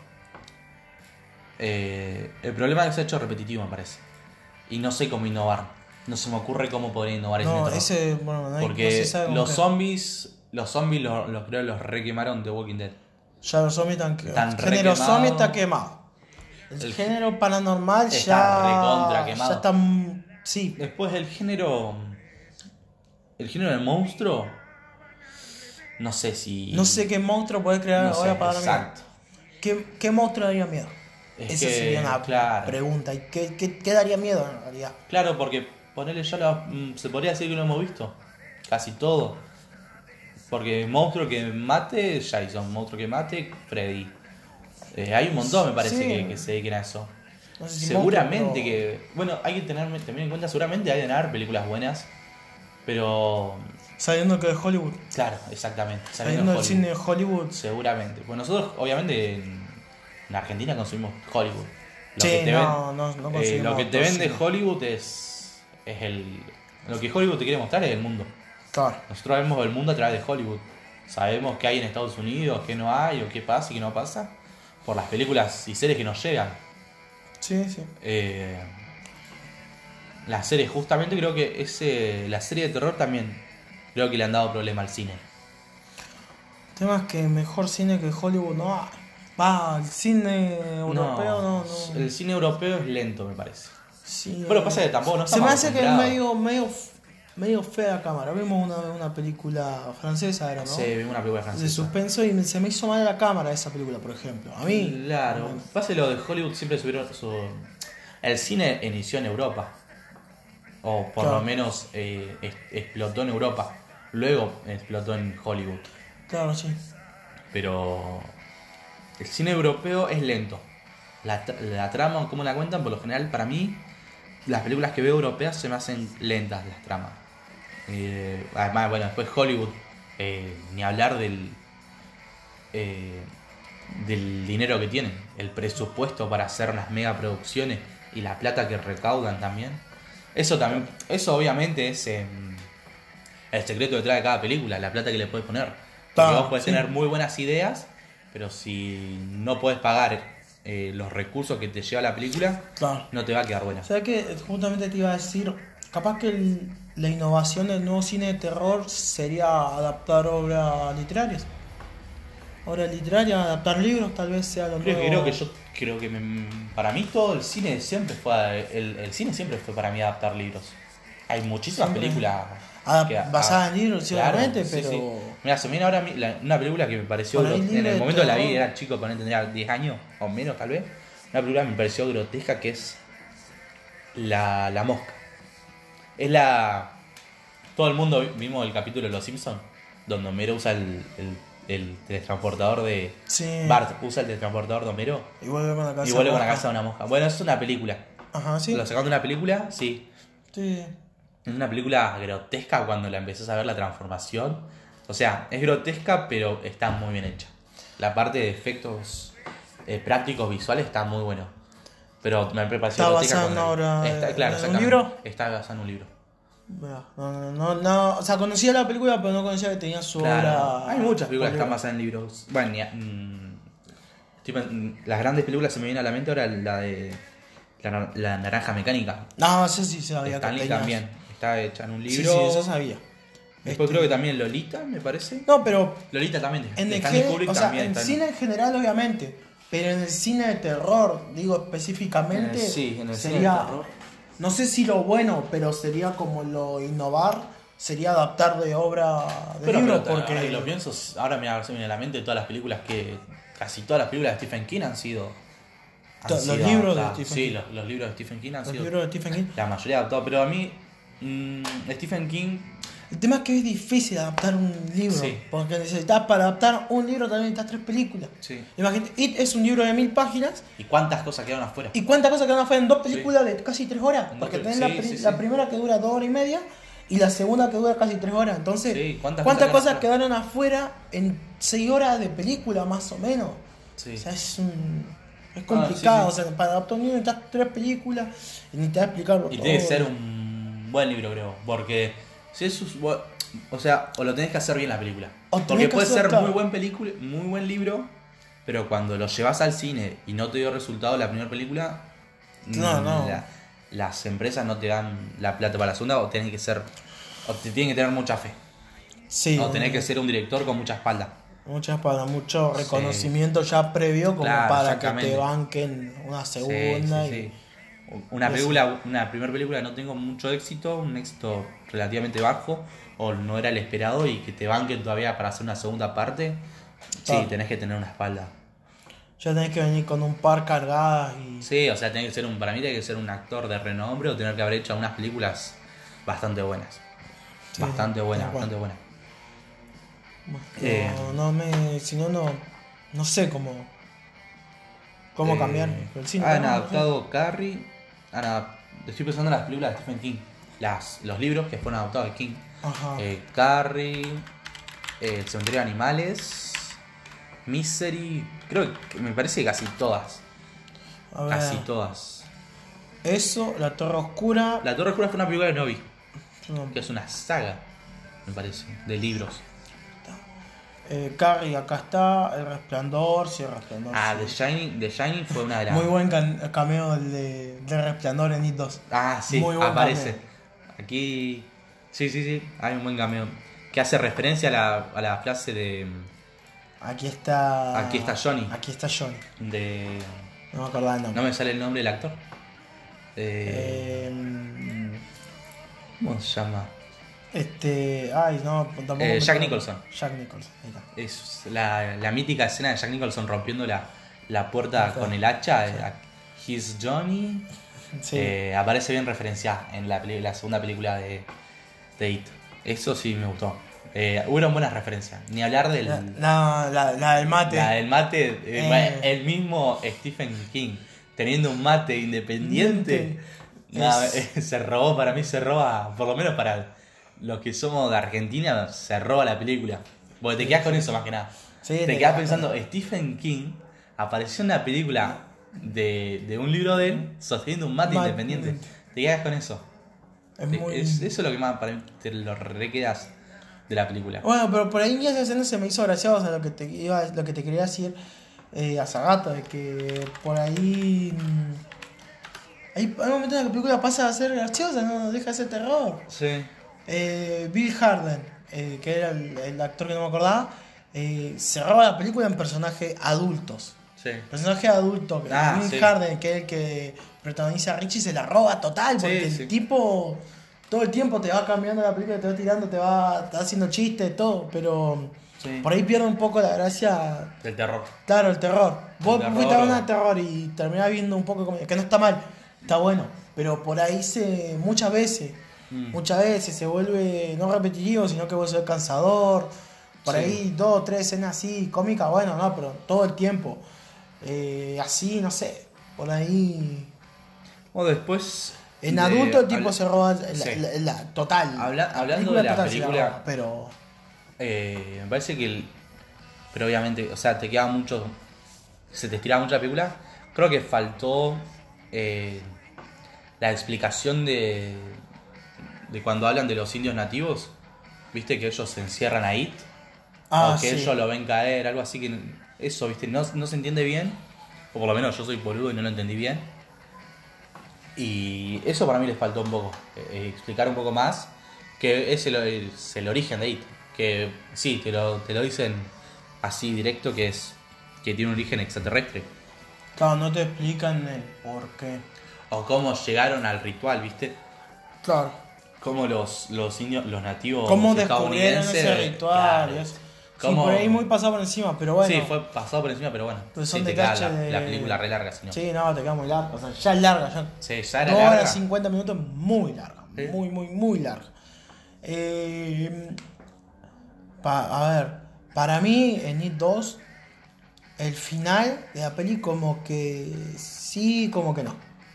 Speaker 1: el problema es que se ha hecho repetitivo, me parece. Y no sé cómo innovar. No se me ocurre cómo podría innovar el cine
Speaker 2: No,
Speaker 1: de terror.
Speaker 2: ese, bueno, no, hay- no
Speaker 1: Porque
Speaker 2: se sabe cómo
Speaker 1: los
Speaker 2: qué.
Speaker 1: zombies los creo los requemaron de Walking Dead.
Speaker 2: Ya los zombies
Speaker 1: Están
Speaker 2: el género
Speaker 1: requemados.
Speaker 2: zombie está quemado. El género paranormal
Speaker 1: está
Speaker 2: ya.
Speaker 1: recontra quemado.
Speaker 2: Ya está. Sí.
Speaker 1: Después el género del monstruo, no sé si...
Speaker 2: No sé qué monstruo puede crear
Speaker 1: No sé,
Speaker 2: ahora para dar miedo.
Speaker 1: exacto.
Speaker 2: ¿Qué monstruo daría miedo?
Speaker 1: Es
Speaker 2: Esa
Speaker 1: que,
Speaker 2: sería una
Speaker 1: claro.
Speaker 2: pregunta. ¿Y qué daría miedo en realidad?
Speaker 1: Claro, porque ponerle se podría decir que lo hemos visto. Casi todo. Porque monstruo que mate, Jason. Monstruo que mate, Freddy. Hay un montón, me parece,
Speaker 2: Sí.
Speaker 1: que se dediquen a eso.
Speaker 2: No sé si
Speaker 1: Seguramente
Speaker 2: monstruo,
Speaker 1: que... Bueno, hay que tener también en cuenta, seguramente hay de haber películas buenas. Pero...
Speaker 2: Sabiendo que es Hollywood.
Speaker 1: Claro, exactamente.
Speaker 2: Sabiendo el
Speaker 1: Hollywood.
Speaker 2: cine de Hollywood.
Speaker 1: Seguramente. Pues nosotros, obviamente, en Argentina consumimos Hollywood.
Speaker 2: Sí, no conseguimos
Speaker 1: lo que te
Speaker 2: otro
Speaker 1: vende
Speaker 2: cine.
Speaker 1: Hollywood es el... Lo que Hollywood te quiere mostrar es el mundo.
Speaker 2: Claro.
Speaker 1: Nosotros vemos el mundo a través de Hollywood. Sabemos qué hay en Estados Unidos, qué no hay, o qué pasa y qué no pasa, por las películas y series que nos llegan.
Speaker 2: Sí.
Speaker 1: Las series, justamente creo que la serie de terror también creo que le han dado problema al cine.
Speaker 2: El tema es que mejor cine que Hollywood no hay. Va, el cine europeo no.
Speaker 1: El cine europeo es lento, me parece.
Speaker 2: Sí,
Speaker 1: Pero pasa que tampoco no
Speaker 2: se me
Speaker 1: estamos
Speaker 2: hace que es
Speaker 1: acostumbrados.
Speaker 2: medio fea la cámara. Vimos una película francesa, era, ¿no?
Speaker 1: Sí, vimos una película
Speaker 2: De
Speaker 1: francesa.
Speaker 2: suspenso y se me hizo mal la cámara esa película, por ejemplo. A mí.
Speaker 1: Claro. Pasa que lo de Hollywood siempre subieron el cine inició en Europa. O por
Speaker 2: Claro.
Speaker 1: lo menos explotó en Europa. Luego explotó en Hollywood.
Speaker 2: Claro, sí.
Speaker 1: Pero el cine europeo es lento. La trama, como la cuentan, por lo general, para mí, las películas que veo europeas se me hacen lentas las tramas. Además, bueno, después Hollywood, ni hablar del dinero que tienen, el presupuesto para hacer las megaproducciones y la plata que recaudan también. Eso obviamente es el secreto detrás de cada película, la plata que le puedes poner. Porque
Speaker 2: Claro,
Speaker 1: vos podés
Speaker 2: sí.
Speaker 1: tener muy buenas ideas, pero si no podés pagar los recursos que te lleva la película,
Speaker 2: Claro.
Speaker 1: no te va a quedar buena.
Speaker 2: O sea que justamente te iba a decir, capaz que la innovación del nuevo cine de terror sería adaptar obras literarias. Obras literarias, adaptar libros, tal vez sea lo nuevo.
Speaker 1: Para mí todo el cine siempre fue el cine siempre fue para mí adaptar libros. Hay muchísimas
Speaker 2: Siempre.
Speaker 1: películas
Speaker 2: Basadas en libros, seguramente,
Speaker 1: sí,
Speaker 2: pero.
Speaker 1: sí. Mira, se me viene ahora una película que me pareció
Speaker 2: Para mí,
Speaker 1: en
Speaker 2: libro
Speaker 1: el
Speaker 2: de
Speaker 1: momento de la
Speaker 2: terror.
Speaker 1: vida, era chico, tendría 10 años o menos tal vez. Una película que me pareció grotesca, que es La Mosca. Es todo el mundo vimos el capítulo de Los Simpsons, donde Homero usa el teletransportador de...
Speaker 2: Sí.
Speaker 1: Bart usa el teletransportador de Homero
Speaker 2: Y vuelve con la casa.
Speaker 1: y vuelve con la
Speaker 2: roja.
Speaker 1: casa de una mosca. Bueno, es una película.
Speaker 2: Ajá, sí.
Speaker 1: Lo sacaron de una película, sí.
Speaker 2: Sí.
Speaker 1: Es una película grotesca cuando la empezás a ver la transformación. O sea, es grotesca, pero está muy bien hecha. La parte de efectos prácticos visuales está muy bueno. Pero me pareció
Speaker 2: ¿Está
Speaker 1: grotesca
Speaker 2: basada en
Speaker 1: cuando
Speaker 2: una obra,
Speaker 1: está, claro,
Speaker 2: en un
Speaker 1: exactamente.
Speaker 2: libro?
Speaker 1: Está basada en un libro.
Speaker 2: Mira, no. O sea, conocía la película, pero no conocía que tenía su
Speaker 1: Claro,
Speaker 2: obra.
Speaker 1: hay muchas películas que están
Speaker 2: libro.
Speaker 1: basadas en libros. Bueno, las grandes películas se me viene a la mente ahora la de la Naranja Mecánica.
Speaker 2: No, eso sí sabía
Speaker 1: Stanley
Speaker 2: que tenía.
Speaker 1: también. Está hecha en un
Speaker 2: Sí,
Speaker 1: libro.
Speaker 2: sí, eso sabía.
Speaker 1: Después creo que también Lolita, me parece.
Speaker 2: No, pero
Speaker 1: Lolita también.
Speaker 2: en
Speaker 1: de
Speaker 2: el
Speaker 1: Stanley
Speaker 2: género,
Speaker 1: Kubrick
Speaker 2: o sea,
Speaker 1: también
Speaker 2: en
Speaker 1: está
Speaker 2: cine en general, obviamente. Pero en el cine de terror, digo específicamente,
Speaker 1: en el cine
Speaker 2: sería.
Speaker 1: de terror.
Speaker 2: No sé si lo bueno, pero sería como lo innovar, sería adaptar de obra de
Speaker 1: Pero
Speaker 2: libro,
Speaker 1: ahora
Speaker 2: porque.
Speaker 1: que lo pienso, ahora se me viene a la mente todas las películas casi todas las películas de Stephen King han sido.
Speaker 2: Los libros de
Speaker 1: adaptadas.
Speaker 2: Stephen
Speaker 1: Sí,
Speaker 2: King.
Speaker 1: los libros de Stephen King han
Speaker 2: Los
Speaker 1: sido.
Speaker 2: libros de Stephen King.
Speaker 1: La mayoría adaptados. Pero a mí, Stephen King.
Speaker 2: El tema es que es difícil adaptar un libro,
Speaker 1: Sí.
Speaker 2: porque necesitas para adaptar un libro también necesitas 3 películas.
Speaker 1: Sí.
Speaker 2: Imagínate, It es un libro de 1000 páginas.
Speaker 1: ¿Y cuántas cosas quedaron afuera?
Speaker 2: ¿Y cuántas cosas quedaron afuera en 2 películas de casi 3 horas?
Speaker 1: En
Speaker 2: Porque
Speaker 1: dos
Speaker 2: tenés
Speaker 1: sí.
Speaker 2: la primera que dura 2 horas y media y la segunda que dura casi 3 horas. Entonces,
Speaker 1: Sí, ¿cuántas
Speaker 2: ¿cuántas
Speaker 1: cosas
Speaker 2: cosas quedaron afuera en 6 horas de película más o menos?
Speaker 1: Sí.
Speaker 2: O sea, es complicado.
Speaker 1: sí.
Speaker 2: O sea, para adaptar un libro necesitas 3 películas y necesitas explicarlo
Speaker 1: Y
Speaker 2: todo.
Speaker 1: tiene que ser un buen libro, creo. Porque si es o sea, o lo tenés que hacer bien la película.
Speaker 2: O tenés
Speaker 1: Porque
Speaker 2: que
Speaker 1: puede
Speaker 2: hacer,
Speaker 1: ser
Speaker 2: claro.
Speaker 1: muy buen libro, pero cuando lo llevas al cine y no te dio resultado la primera película,
Speaker 2: No.
Speaker 1: las empresas no te dan la plata para la segunda, o te tienen que tener mucha fe.
Speaker 2: Sí,
Speaker 1: O tenés que ser un director con mucha espalda.
Speaker 2: muchas para mucho reconocimiento ya previo como
Speaker 1: Claro,
Speaker 2: para que
Speaker 1: exactamente.
Speaker 2: te banquen una segunda
Speaker 1: Sí. Una primera película no tengo mucho éxito, un éxito relativamente bajo, o no era el esperado, y que te banquen todavía para hacer una segunda parte,
Speaker 2: Claro.
Speaker 1: sí, tenés que tener una espalda.
Speaker 2: ya tenés que venir con un par cargadas y
Speaker 1: Sí, o sea, tenés que ser para mí tiene que ser un actor de renombre o tener que haber hecho unas películas bastante buenas.
Speaker 2: Sí,
Speaker 1: bastante buenas,
Speaker 2: tal cual.
Speaker 1: bastante buenas. Eh,
Speaker 2: Si no, no sé cómo cambiar el cine.
Speaker 1: Han
Speaker 2: No sé.
Speaker 1: adaptado Carrie. Estoy pensando en las películas de Stephen King. Los libros que fueron adaptados de King.
Speaker 2: Ajá.
Speaker 1: Carrie, El cementerio de animales, Misery. Creo que me parece que casi todas.
Speaker 2: A ver,
Speaker 1: Casi todas.
Speaker 2: eso, La Torre Oscura.
Speaker 1: La Torre Oscura fue una película que no vi.
Speaker 2: No,
Speaker 1: Que es una saga, me parece, de libros.
Speaker 2: Carrie, acá está. El Resplandor, sí, El Resplandor. Sí.
Speaker 1: The Shining fue una de las.
Speaker 2: Muy buen cameo de Resplandor en It 2.
Speaker 1: Sí,
Speaker 2: Muy buen
Speaker 1: aparece.
Speaker 2: cameo.
Speaker 1: Aquí. Sí, hay un buen cameo. Que hace referencia a la frase de.
Speaker 2: Aquí está.
Speaker 1: Aquí está Johnny.
Speaker 2: Aquí está Johnny.
Speaker 1: De.
Speaker 2: No me acordaba el
Speaker 1: No
Speaker 2: nombre.
Speaker 1: me sale el nombre del actor. ¿Cómo se llama?
Speaker 2: Ay, no, tampoco.
Speaker 1: Jack Nicholson.
Speaker 2: Jack Nicholson, ahí está.
Speaker 1: Es la mítica escena de Jack Nicholson rompiendo la puerta
Speaker 2: Ajá.
Speaker 1: con el hacha.
Speaker 2: Sí.
Speaker 1: He's Johnny.
Speaker 2: Sí.
Speaker 1: Aparece bien referenciada en la segunda película de It. Eso sí me gustó. Hubieron buenas referencias. Ni hablar del.
Speaker 2: La del mate.
Speaker 1: La del mate. El mismo Stephen King teniendo un mate independiente. Se robó, para mí se roba, por lo menos para los que somos de Argentina, se roba la película. Porque te quedas con eso más que nada.
Speaker 2: Sí,
Speaker 1: te quedas pensando, Stephen King apareció en una película de un libro de él sosteniendo un mate independiente. Te quedas con eso. Eso es lo que más para mí te lo requedas de la película.
Speaker 2: Bueno, pero por ahí en esa escena se me hizo gracioso lo que te quería decir a Zagato, de que por ahí hay momentos en que la película pasa a ser graciosa, no deja de ser terror.
Speaker 1: Sí.
Speaker 2: Bill Harden, que era el actor que no me acordaba, se roba la película en personajes adultos.
Speaker 1: Sí.
Speaker 2: Personaje adulto, Bill
Speaker 1: sí.
Speaker 2: Harden, que es el que protagoniza a Richie, se la roba total, porque
Speaker 1: Sí.
Speaker 2: el tipo todo el tiempo te va cambiando la película, te va tirando, te va haciendo chistes, todo, pero
Speaker 1: Sí.
Speaker 2: por ahí pierde un poco la gracia.
Speaker 1: Del terror.
Speaker 2: Claro, el terror. Vos
Speaker 1: terror,
Speaker 2: fuiste a una de terror y terminás viendo un poco como que no está mal, está bueno, pero por ahí muchas veces se vuelve no repetitivo, sino que vuelve a ser cansador. Por
Speaker 1: Sí.
Speaker 2: ahí 2 o 3 escenas así, cómicas, bueno, no, pero todo el tiempo. Así, no sé, por ahí.
Speaker 1: O después.
Speaker 2: En adulto el tipo se roba
Speaker 1: Sí.
Speaker 2: la total.
Speaker 1: Hablando de la
Speaker 2: total se
Speaker 1: película,
Speaker 2: roba, pero.
Speaker 1: me parece que pero obviamente, o sea, te queda mucho. Se te estira mucho la película. Creo que faltó la explicación de cuando hablan de los indios nativos. Viste que ellos se encierran ahí. O que
Speaker 2: Sí.
Speaker 1: ellos lo ven caer, algo así que. Eso, viste, no se entiende bien. O por lo menos yo soy boludo y no lo entendí bien. Y eso para mí les faltó un poco. Explicar un poco más. Que es el origen de It. Que sí, te lo dicen así directo, que tiene un origen extraterrestre.
Speaker 2: Claro, no te explican el por qué.
Speaker 1: O cómo llegaron al ritual, ¿viste?
Speaker 2: Claro.
Speaker 1: Cómo los indios, los nativos
Speaker 2: ¿Cómo descubrieron
Speaker 1: estadounidenses.
Speaker 2: ese ritual?
Speaker 1: Claro.
Speaker 2: Y eso. Sí,
Speaker 1: Cómo-
Speaker 2: por ahí muy pasado por encima, pero bueno.
Speaker 1: Sí, fue pasado por encima, pero bueno.
Speaker 2: Pues son
Speaker 1: sí, te queda
Speaker 2: detalles de.
Speaker 1: la película re larga, si no.
Speaker 2: Sí, no, te queda muy larga. O sea, ya es larga.
Speaker 1: Sí, ya era
Speaker 2: 2
Speaker 1: larga.
Speaker 2: horas 50 minutos, muy larga.
Speaker 1: Sí.
Speaker 2: Muy larga. A ver, para mí, en It 2, el final de la peli, como que sí, como que no.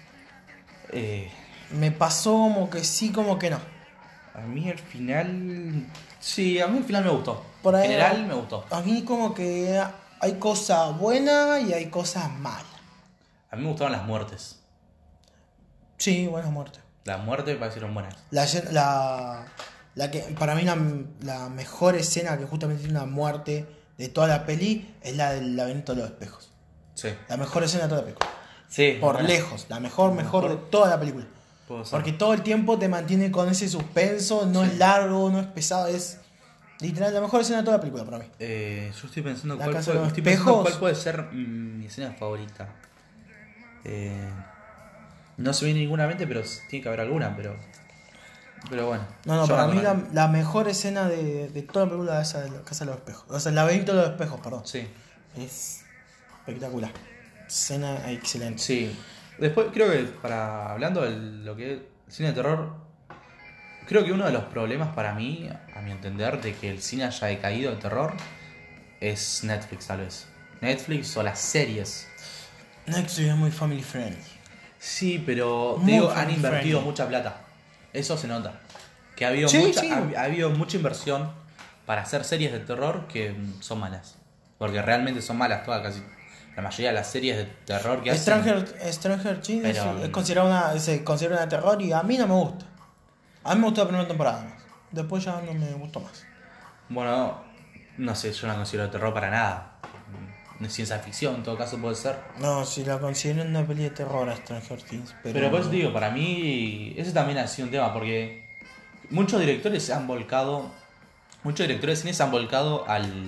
Speaker 2: Me pasó como que sí, como que no.
Speaker 1: A mí el final. Sí, a mí el final me gustó.
Speaker 2: Por ahí,
Speaker 1: en general me gustó.
Speaker 2: A mí, como que hay cosas buenas y hay cosas malas.
Speaker 1: A mí me gustaron las muertes.
Speaker 2: Sí, buenas muertes.
Speaker 1: Las muertes me parecieron buenas.
Speaker 2: La que para mí la mejor escena que justamente tiene una muerte de toda la peli es la del laberinto de los espejos.
Speaker 1: Sí.
Speaker 2: La mejor escena de toda la película.
Speaker 1: Sí.
Speaker 2: Por
Speaker 1: bueno.
Speaker 2: lejos, la mejor de toda la película.
Speaker 1: Puedo ser.
Speaker 2: Porque todo el tiempo te mantiene con ese suspenso, no es largo, no es pesado, es literal la mejor escena de toda la película para mí.
Speaker 1: Yo estoy pensando
Speaker 2: La
Speaker 1: cuál
Speaker 2: casa de los
Speaker 1: estoy pensando
Speaker 2: espejos.
Speaker 1: cuál puede ser mi escena favorita. No se viene ninguna mente, pero tiene que haber alguna, pero bueno.
Speaker 2: No,
Speaker 1: Yo
Speaker 2: para
Speaker 1: me
Speaker 2: mí
Speaker 1: acuerdo.
Speaker 2: la mejor escena de toda la película es esa de la casa de los espejos. O sea, el laberinto de los espejos, perdón.
Speaker 1: Sí.
Speaker 2: Es espectacular. Escena excelente.
Speaker 1: Sí. Después creo que hablando de lo que es cine de terror, Creo que uno de los problemas para mí, a mi entender, de que el cine haya decaído el terror es Netflix, tal vez. Netflix o las series.
Speaker 2: Netflix es muy family friendly.
Speaker 1: Sí, pero te
Speaker 2: Muy
Speaker 1: digo, han
Speaker 2: family
Speaker 1: invertido
Speaker 2: friendly.
Speaker 1: mucha plata. Eso se nota. Que ha habido,
Speaker 2: Sí,
Speaker 1: mucha,
Speaker 2: sí.
Speaker 1: ha habido mucha inversión para hacer series de terror que son malas. Porque realmente son malas todas, casi. La mayoría de las series de terror que hacen.
Speaker 2: Stranger Things
Speaker 1: Pero,
Speaker 2: es considerada se considera una de terror y a mí no me gusta. A mí me gustó la primera temporada más. Después ya no me gustó más.
Speaker 1: Bueno, no sé, yo no la considero terror para nada. Es ciencia ficción, en todo caso puede ser.
Speaker 2: No, si la considero una peli de terror a Stranger Things.
Speaker 1: Pero por eso te digo, para mí, ese también ha sido un tema, porque muchos directores se han volcado. Muchos directores de cine se han volcado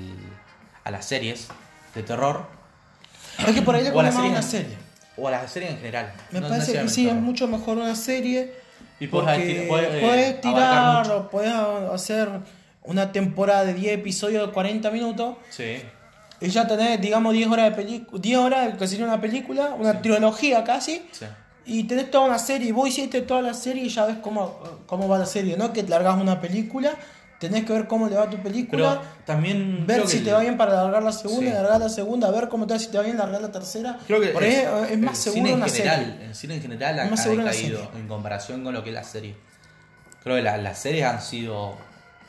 Speaker 1: a las series de terror.
Speaker 2: Es que por ahí le
Speaker 1: O a
Speaker 2: ponen
Speaker 1: las
Speaker 2: más
Speaker 1: series
Speaker 2: una
Speaker 1: en-
Speaker 2: serie.
Speaker 1: O a las series en general.
Speaker 2: Me
Speaker 1: no
Speaker 2: parece que
Speaker 1: necesariamente
Speaker 2: sí, es
Speaker 1: terror.
Speaker 2: mucho mejor una serie.
Speaker 1: Y puedes
Speaker 2: Porque
Speaker 1: puedes,
Speaker 2: puedes
Speaker 1: abarcar
Speaker 2: tirar
Speaker 1: mucho.
Speaker 2: o puedes hacer una temporada de 10 episodios de 40 minutos.
Speaker 1: Sí.
Speaker 2: Y ya tenés, digamos, 10 horas de película. 10 horas que sería una película, una trilogía casi.
Speaker 1: Sí.
Speaker 2: Y tenés toda una serie. Y vos hiciste toda la serie y ya ves cómo va la serie. No que largas una película, tenés que ver cómo le va a tu película.
Speaker 1: Pero también.
Speaker 2: Ver
Speaker 1: creo
Speaker 2: si
Speaker 1: que
Speaker 2: te va bien para largar la segunda,
Speaker 1: Sí.
Speaker 2: largar la segunda, ver cómo te va, si te va bien largar la tercera.
Speaker 1: Creo que
Speaker 2: Por ahí es más
Speaker 1: el
Speaker 2: seguro
Speaker 1: cine en
Speaker 2: una
Speaker 1: general,
Speaker 2: serie.
Speaker 1: el cine en general
Speaker 2: Es más
Speaker 1: ha
Speaker 2: seguro una
Speaker 1: decaído
Speaker 2: serie.
Speaker 1: en comparación con lo que es la serie. Creo que las series han sido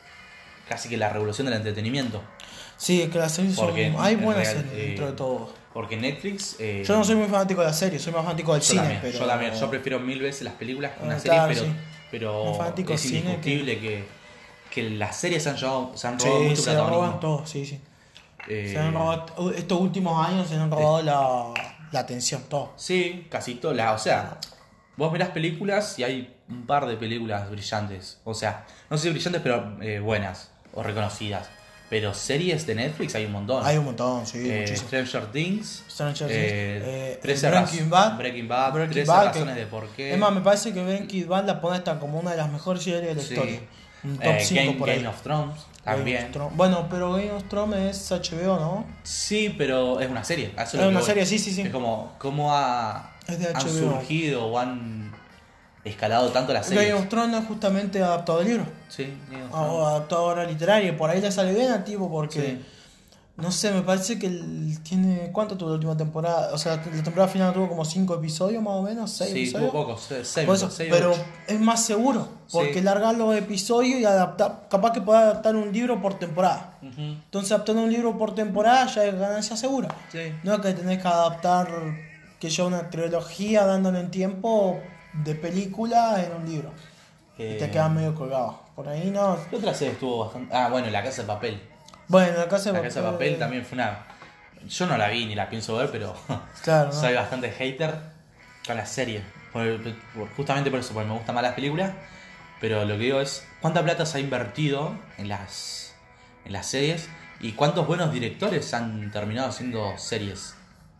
Speaker 1: casi que la revolución del entretenimiento.
Speaker 2: Sí, es que las series son.
Speaker 1: Porque
Speaker 2: Hay
Speaker 1: en
Speaker 2: buenas
Speaker 1: real,
Speaker 2: series dentro de todo.
Speaker 1: Porque Netflix.
Speaker 2: Yo no soy muy fanático de la serie, soy más fanático del
Speaker 1: yo
Speaker 2: cine.
Speaker 1: también,
Speaker 2: pero...
Speaker 1: yo también. Yo prefiero mil veces las películas que una
Speaker 2: Ah,
Speaker 1: serie,
Speaker 2: claro,
Speaker 1: pero,
Speaker 2: sí.
Speaker 1: pero
Speaker 2: Un fanático
Speaker 1: es
Speaker 2: cine
Speaker 1: indiscutible que las series se han robado
Speaker 2: Sí,
Speaker 1: mucho
Speaker 2: se
Speaker 1: protagonismo.
Speaker 2: roban todo, sí, sí.
Speaker 1: Eh,
Speaker 2: Se han robado, estos últimos años se han robado la atención, todo.
Speaker 1: Sí, casi todas. O sea, vos mirás películas y hay un par de películas brillantes. O sea, no sé si brillantes, pero buenas o reconocidas. Pero series de Netflix hay un montón.
Speaker 2: Hay un montón, sí, muchísimo.
Speaker 1: Stranger Things.
Speaker 2: Stranger Things,
Speaker 1: 13
Speaker 2: Breaking Bad.
Speaker 1: Breaking Bad. 13
Speaker 2: Bad,
Speaker 1: razones
Speaker 2: que-
Speaker 1: de por qué.
Speaker 2: Es más, me parece que Breaking Bad la pone hasta como una de las mejores series de la
Speaker 1: Sí.
Speaker 2: historia. Un top 5
Speaker 1: Game,
Speaker 2: por ahí.
Speaker 1: Game of Thrones
Speaker 2: Game
Speaker 1: también.
Speaker 2: of Thrones. Bueno, pero Game of Thrones es HBO, ¿no?
Speaker 1: Sí, pero es una serie. a eso
Speaker 2: Es
Speaker 1: lo que
Speaker 2: una
Speaker 1: voy.
Speaker 2: serie, sí, sí, sí.
Speaker 1: Es como cómo
Speaker 2: Es de
Speaker 1: han
Speaker 2: HBO.
Speaker 1: surgido o han escalado tanto las
Speaker 2: Game
Speaker 1: series.
Speaker 2: of Thrones es justamente adaptado del libro.
Speaker 1: Sí, Game of
Speaker 2: O
Speaker 1: Thrones.
Speaker 2: adaptado a obra literaria. Por ahí le sale bien al tipo porque...
Speaker 1: Sí.
Speaker 2: No sé, me parece que él tiene... ¿Cuánto tuvo la última temporada? O sea, la temporada final tuvo como 5 episodios más o menos, 6
Speaker 1: Sí,
Speaker 2: episodios.
Speaker 1: tuvo pocos, seis,
Speaker 2: Por eso,
Speaker 1: seis,
Speaker 2: pero
Speaker 1: ocho.
Speaker 2: es más seguro, porque
Speaker 1: Sí.
Speaker 2: largar los episodios y adaptar, capaz que pueda adaptar un libro por temporada.
Speaker 1: Ujú.
Speaker 2: Entonces adaptando un libro por temporada ya es ganancia segura.
Speaker 1: Sí.
Speaker 2: No es que tenés que adaptar que ya una trilogía dándole en tiempo de película en un libro. Y te quedas medio colgado. Por ahí no.
Speaker 1: ¿Qué otra serie estuvo bastante? Ah, bueno, La Casa de Papel.
Speaker 2: Bueno, la casa
Speaker 1: La Casa de Papel también fue una... Yo no la vi ni la pienso ver, pero
Speaker 2: Claro, ¿no?
Speaker 1: soy bastante hater con la serie. Justamente por eso, porque me gustan más las películas. Pero lo que digo es, ¿cuánta plata se ha invertido en las series? ¿Y cuántos buenos directores han terminado haciendo series?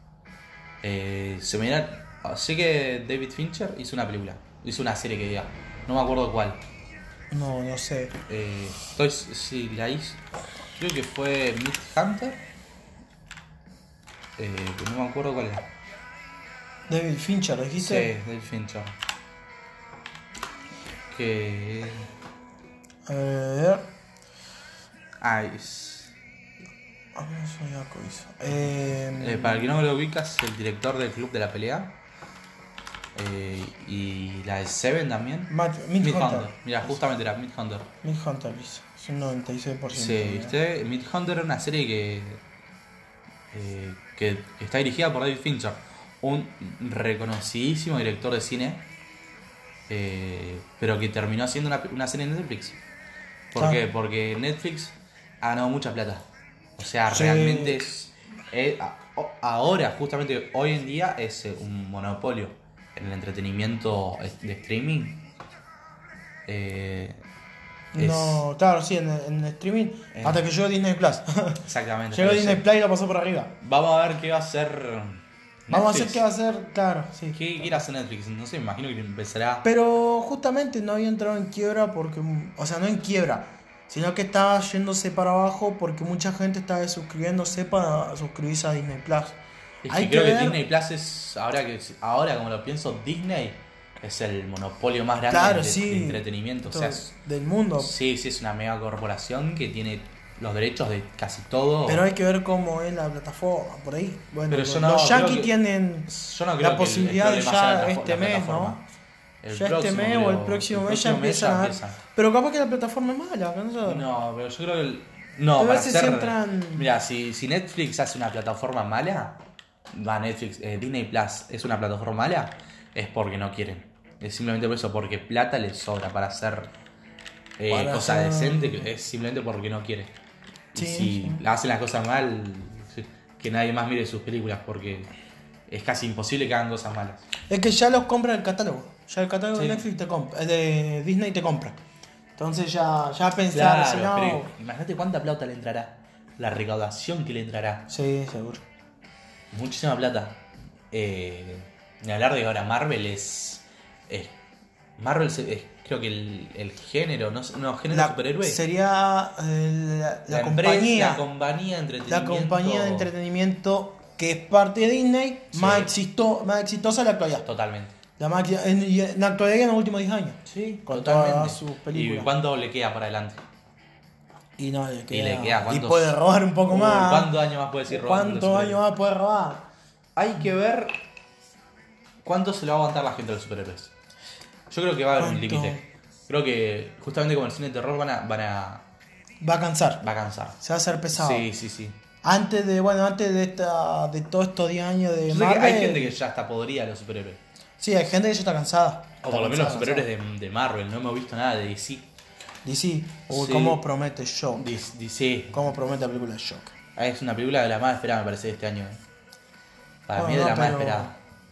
Speaker 1: Sé que David Fincher hizo una película. Hizo una serie que diga. No me acuerdo cuál.
Speaker 2: No, no sé.
Speaker 1: Sí, la hizo. Creo que fue Midhunter. Pero no me acuerdo cuál era.
Speaker 2: David Fincher,
Speaker 1: Sí,
Speaker 2: dijiste.
Speaker 1: David Fincher. Que.
Speaker 2: A ver.
Speaker 1: Es.
Speaker 2: Ah, no soy Jaco hizo.
Speaker 1: Para el que no lo ubica, es el director del Club de la Pelea. Y la de Seven también.
Speaker 2: Midhunter.
Speaker 1: Mira, justamente era Midhunter.
Speaker 2: Midhunter hizo. Es un 96%.
Speaker 1: Sí, ¿viste? Midhunter era una serie que está dirigida por David Fincher, un reconocidísimo director de cine, pero que terminó haciendo una serie en Netflix. ¿Por
Speaker 2: Ah.
Speaker 1: qué? Porque Netflix ha ganado mucha plata. O sea,
Speaker 2: Sí.
Speaker 1: realmente ahora, justamente hoy en día, es un monopolio en el entretenimiento de streaming.
Speaker 2: No, claro, sí, en streaming. Hasta que llegó Disney Plus.
Speaker 1: Exactamente.
Speaker 2: Llegó
Speaker 1: pero
Speaker 2: Disney
Speaker 1: sí.
Speaker 2: Plus y lo pasó por arriba.
Speaker 1: Vamos a ver qué va a hacer.
Speaker 2: Vamos a
Speaker 1: Netflix.
Speaker 2: ver qué va a hacer, claro, sí.
Speaker 1: ¿Qué quiere hacer Netflix? No sé, me imagino que empezará.
Speaker 2: Pero justamente no había entrado en quiebra porque. O sea, no en quiebra. Sino que estaba yéndose para abajo porque mucha gente estaba suscribiéndose para suscribirse a Disney Plus.
Speaker 1: Es
Speaker 2: Hay
Speaker 1: que creo que
Speaker 2: ver-
Speaker 1: Disney Plus es. Ahora como lo pienso, Disney es el monopolio más grande
Speaker 2: Claro,
Speaker 1: de
Speaker 2: sí.
Speaker 1: entretenimiento. O sea,
Speaker 2: Del mundo.
Speaker 1: sí, es una mega corporación que tiene los derechos de casi todo.
Speaker 2: Pero hay que ver cómo es la plataforma, por ahí. Bueno,
Speaker 1: Pero yo no
Speaker 2: los
Speaker 1: creo
Speaker 2: Yankees
Speaker 1: que-
Speaker 2: tienen
Speaker 1: Yo no creo
Speaker 2: la
Speaker 1: que
Speaker 2: posibilidad de
Speaker 1: el problema sea
Speaker 2: ya
Speaker 1: la
Speaker 2: este mes,
Speaker 1: plataforma.
Speaker 2: ¿no?
Speaker 1: El
Speaker 2: Ya este
Speaker 1: próximo,
Speaker 2: mes o el
Speaker 1: creo.
Speaker 2: próximo
Speaker 1: El
Speaker 2: mes ya
Speaker 1: próximo mes
Speaker 2: empiezan a ver.
Speaker 1: empieza.
Speaker 2: Pero capaz que la plataforma es mala, que no sé.
Speaker 1: No, pero yo creo que no,
Speaker 2: Pero a
Speaker 1: para
Speaker 2: veces
Speaker 1: hacer.
Speaker 2: entran-
Speaker 1: Mira, si Netflix hace una plataforma mala, Netflix, Disney Plus es una plataforma mala, es porque no quieren. Es simplemente por eso, porque plata les sobra para hacer
Speaker 2: Para
Speaker 1: cosa
Speaker 2: hacer-
Speaker 1: decente, que es simplemente porque no quieren. Y
Speaker 2: Sí,
Speaker 1: si
Speaker 2: sí.
Speaker 1: hacen las cosas mal, que nadie más mire sus películas, porque es casi imposible que hagan cosas malas.
Speaker 2: Es que ya los compra el catálogo. Ya el catálogo
Speaker 1: Sí.
Speaker 2: de Netflix te compra, de Disney te compra. Entonces ya pensar, si no.
Speaker 1: pero imagínate cuánta plata le entrará, la recaudación que le entrará.
Speaker 2: Sí, seguro.
Speaker 1: Muchísima plata. Ni hablar de ahora, Marvel Marvel creo que el género, no género superhéroe.
Speaker 2: Sería la
Speaker 1: empresa,
Speaker 2: compañía.
Speaker 1: la compañía de entretenimiento.
Speaker 2: La compañía de entretenimiento que es parte de Disney,
Speaker 1: Sí.
Speaker 2: más exitosa en la actualidad.
Speaker 1: Totalmente.
Speaker 2: En la actualidad y en los últimos 10 años.
Speaker 1: Sí,
Speaker 2: Con
Speaker 1: totalmente.
Speaker 2: todas sus películas.
Speaker 1: ¿Y cuánto le queda por adelante?
Speaker 2: Y no le queda.
Speaker 1: le queda,
Speaker 2: y
Speaker 1: ¿cuántos?
Speaker 2: puede robar un poco más.
Speaker 1: ¿Cuántos años más puede seguir robando?
Speaker 2: ¿Cuántos años más puede robar?
Speaker 1: Hay que ver cuánto se le va a aguantar la gente a los superhéroes. Yo creo que va a haber un
Speaker 2: ¿Cuánto?
Speaker 1: límite. Creo que justamente con el cine de terror va
Speaker 2: Va a cansar.
Speaker 1: a cansar.
Speaker 2: Se va a hacer pesado.
Speaker 1: Sí.
Speaker 2: Antes de todos estos 10 años de
Speaker 1: Yo sé que
Speaker 2: Marvel.
Speaker 1: hay gente que ya está podrida de los superhéroes.
Speaker 2: Sí, hay gente que ya está cansada.
Speaker 1: O por lo menos los superhéroes de Marvel. No hemos visto nada de DC.
Speaker 2: DC. Uy,
Speaker 1: Sí.
Speaker 2: cómo promete Shock.
Speaker 1: DC.
Speaker 2: Cómo promete la película de Shock.
Speaker 1: Es una película de la más esperada, me parece, de este año. Para mí es de
Speaker 2: No,
Speaker 1: la más
Speaker 2: pero-
Speaker 1: esperada.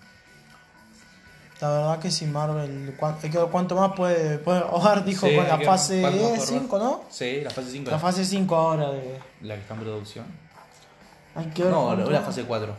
Speaker 2: La verdad que si Marvel. ¿Cuánto más puede robar? Dijo
Speaker 1: Sí,
Speaker 2: con la
Speaker 1: hay que-
Speaker 2: fase
Speaker 1: ¿cuánto más puede
Speaker 2: 5, ¿no?
Speaker 1: Sí, la fase 5.
Speaker 2: La fase 5 ahora de.
Speaker 1: La que está en producción.
Speaker 2: Hay que ver
Speaker 1: No,
Speaker 2: cuánto
Speaker 1: la
Speaker 2: más.
Speaker 1: fase 4.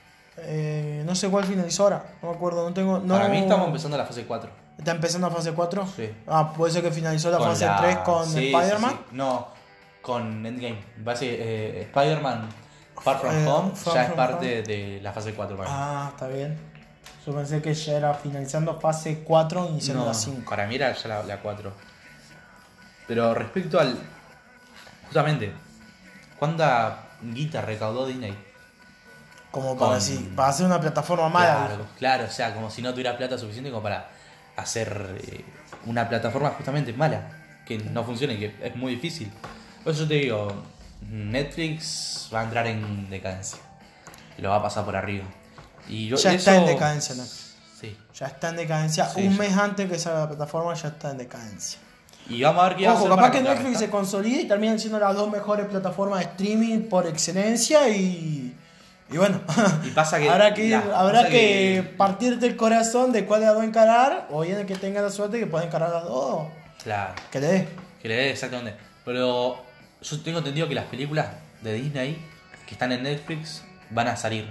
Speaker 2: No sé cuál finalizó ahora. No me acuerdo. No tengo. No,
Speaker 1: Para mí estamos empezando la fase 4.
Speaker 2: ¿Está empezando la fase 4?
Speaker 1: Sí.
Speaker 2: Ah, puede ser que finalizó la fase 3 con
Speaker 1: sí,
Speaker 2: Spider-Man.
Speaker 1: sí. No, con Endgame. Spider-Man Far From Home
Speaker 2: Far
Speaker 1: ya es
Speaker 2: From
Speaker 1: parte de la fase 4 para mí.
Speaker 2: Ah, está bien. Yo pensé que ya era finalizando fase 4, iniciando
Speaker 1: No,
Speaker 2: la 5.
Speaker 1: para mí era ya la 4. Pero respecto al. Justamente, ¿cuánta guita recaudó Disney?
Speaker 2: Como para
Speaker 1: con-
Speaker 2: decir, para hacer una plataforma mala.
Speaker 1: Claro, o sea, como si no tuviera plata suficiente como para hacer una plataforma justamente mala, que no funcione, que es muy difícil. Por eso yo te digo, Netflix va a entrar en decadencia. Lo va a pasar por arriba. Y
Speaker 2: Ya está en decadencia, Netflix.
Speaker 1: Sí.
Speaker 2: Ya está en decadencia.
Speaker 1: Sí,
Speaker 2: Un
Speaker 1: ya.
Speaker 2: mes antes que salga la plataforma ya está en decadencia.
Speaker 1: Y vamos a ver qué va a
Speaker 2: Ojo,
Speaker 1: hacer
Speaker 2: capaz
Speaker 1: para
Speaker 2: que Netflix se
Speaker 1: contrarrestar.
Speaker 2: consolide y terminan siendo las dos mejores plataformas de streaming por excelencia y bueno.
Speaker 1: Y pasa que
Speaker 2: habrá que, habrá
Speaker 1: pasa
Speaker 2: que partirte el corazón de cuál de las dos encarar o bien el que tenga la suerte que pueda encarar las dos.
Speaker 1: Claro,
Speaker 2: Que le dé.
Speaker 1: que le dé exactamente. Pero yo tengo entendido que las películas de Disney que están en Netflix van a salir.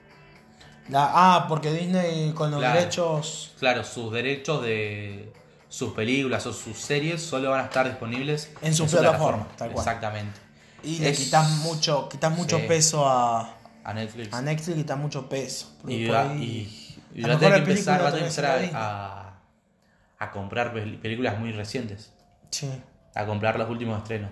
Speaker 2: Porque Disney con los
Speaker 1: Claro.
Speaker 2: derechos.
Speaker 1: Claro, sus derechos de sus películas o sus series solo van a estar disponibles
Speaker 2: En su plataforma, tal cual.
Speaker 1: Exactamente.
Speaker 2: Y le
Speaker 1: Es-
Speaker 2: quitas mucho
Speaker 1: Sí.
Speaker 2: peso a
Speaker 1: Netflix.
Speaker 2: Netflix, quitas mucho peso. Porque
Speaker 1: Y
Speaker 2: por
Speaker 1: va,
Speaker 2: ahí-
Speaker 1: y
Speaker 2: las
Speaker 1: va a tener que
Speaker 2: mejores
Speaker 1: empezar, va a
Speaker 2: películas
Speaker 1: tener que
Speaker 2: tenés en
Speaker 1: empezar a comprar películas muy recientes.
Speaker 2: Sí.
Speaker 1: A comprar los últimos estrenos.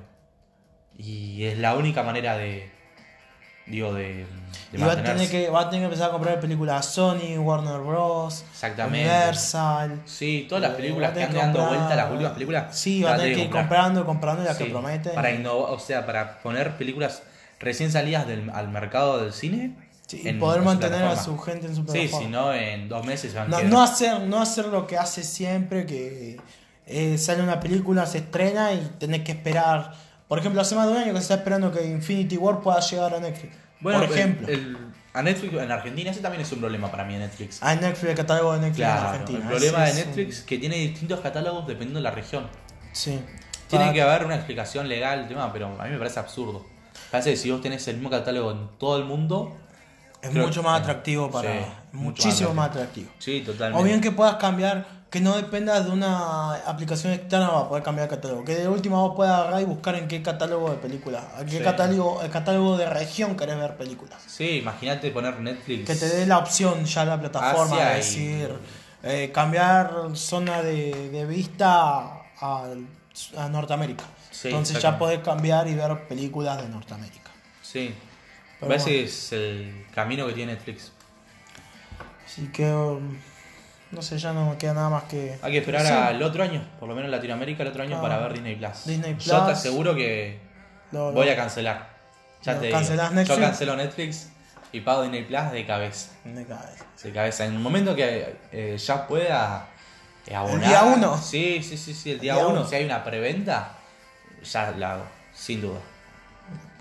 Speaker 1: Y es la única manera de
Speaker 2: Y va a
Speaker 1: mantenerse.
Speaker 2: tener que empezar a comprar películas Sony, Warner Bros.
Speaker 1: Exactamente.
Speaker 2: Universal.
Speaker 1: Sí, todas las
Speaker 2: Va
Speaker 1: películas
Speaker 2: a
Speaker 1: que
Speaker 2: tener
Speaker 1: han
Speaker 2: que
Speaker 1: dando
Speaker 2: comprar-
Speaker 1: vuelta, las últimas películas.
Speaker 2: Sí, va a tener que ir comprando las que
Speaker 1: Sí,
Speaker 2: prometen.
Speaker 1: Para innovar, o sea, para poner películas recién salidas al mercado del cine.
Speaker 2: Sí, y
Speaker 1: en
Speaker 2: poder
Speaker 1: su
Speaker 2: mantener a
Speaker 1: plataforma.
Speaker 2: su gente en su
Speaker 1: Sí,
Speaker 2: plataforma.
Speaker 1: si no, en 2 meses se van a
Speaker 2: No hacer lo que hace siempre, que sale una película, se estrena y tenés que esperar. Por ejemplo, hace más de un año que se está esperando que Infinity War pueda llegar a Netflix.
Speaker 1: Bueno,
Speaker 2: por ejemplo.
Speaker 1: a Netflix en Argentina ese también es un problema para mí en Netflix.
Speaker 2: Hay Netflix, el catálogo de Netflix en
Speaker 1: Claro,
Speaker 2: Argentina.
Speaker 1: el problema de
Speaker 2: Ese es
Speaker 1: Netflix que tiene distintos catálogos dependiendo de la región.
Speaker 2: Sí.
Speaker 1: Tiene que haber una explicación legal del tema, pero a mí me parece absurdo. Parece que si vos tenés el mismo catálogo en todo el mundo,
Speaker 2: Es
Speaker 1: creo
Speaker 2: mucho
Speaker 1: que-
Speaker 2: más atractivo para.
Speaker 1: sí,
Speaker 2: muchísimo más atractivo.
Speaker 1: Sí, totalmente.
Speaker 2: O bien que puedas cambiar, que no dependas de una aplicación externa para poder cambiar el catálogo. Que de última vos puedas agarrar y buscar en qué catálogo de películas, en qué
Speaker 1: Sí.
Speaker 2: catálogo de región querés ver películas.
Speaker 1: Sí, imagínate poner Netflix.
Speaker 2: Que te dé la opción ya la plataforma
Speaker 1: Asia
Speaker 2: de
Speaker 1: y-
Speaker 2: decir, cambiar zona de vista a Norteamérica.
Speaker 1: Sí,
Speaker 2: Entonces ya
Speaker 1: exactamente.
Speaker 2: podés cambiar y ver películas de Norteamérica.
Speaker 1: Sí.
Speaker 2: Pero
Speaker 1: Me parece
Speaker 2: bueno.
Speaker 1: que es el camino que tiene Netflix.
Speaker 2: Así que, no sé, ya no me queda nada más que...
Speaker 1: Hay que esperar
Speaker 2: Sí,
Speaker 1: al otro año, por lo menos Latinoamérica el otro año,
Speaker 2: Ah,
Speaker 1: para ver Disney Plus.
Speaker 2: Disney
Speaker 1: Yo te
Speaker 2: Plus.
Speaker 1: aseguro que
Speaker 2: lo-
Speaker 1: voy
Speaker 2: lo-
Speaker 1: a cancelar. Ya
Speaker 2: ¿Lo
Speaker 1: te digo.
Speaker 2: cancelás
Speaker 1: Yo
Speaker 2: Netflix?
Speaker 1: cancelo Netflix y pago Disney Plus de cabeza.
Speaker 2: de cabeza.
Speaker 1: De cabeza. En el momento que ya pueda abonar.
Speaker 2: El día 1.
Speaker 1: Sí, sí, sí, sí. El día
Speaker 2: día
Speaker 1: 1,
Speaker 2: uno.
Speaker 1: si hay una preventa, ya la hago, sin duda.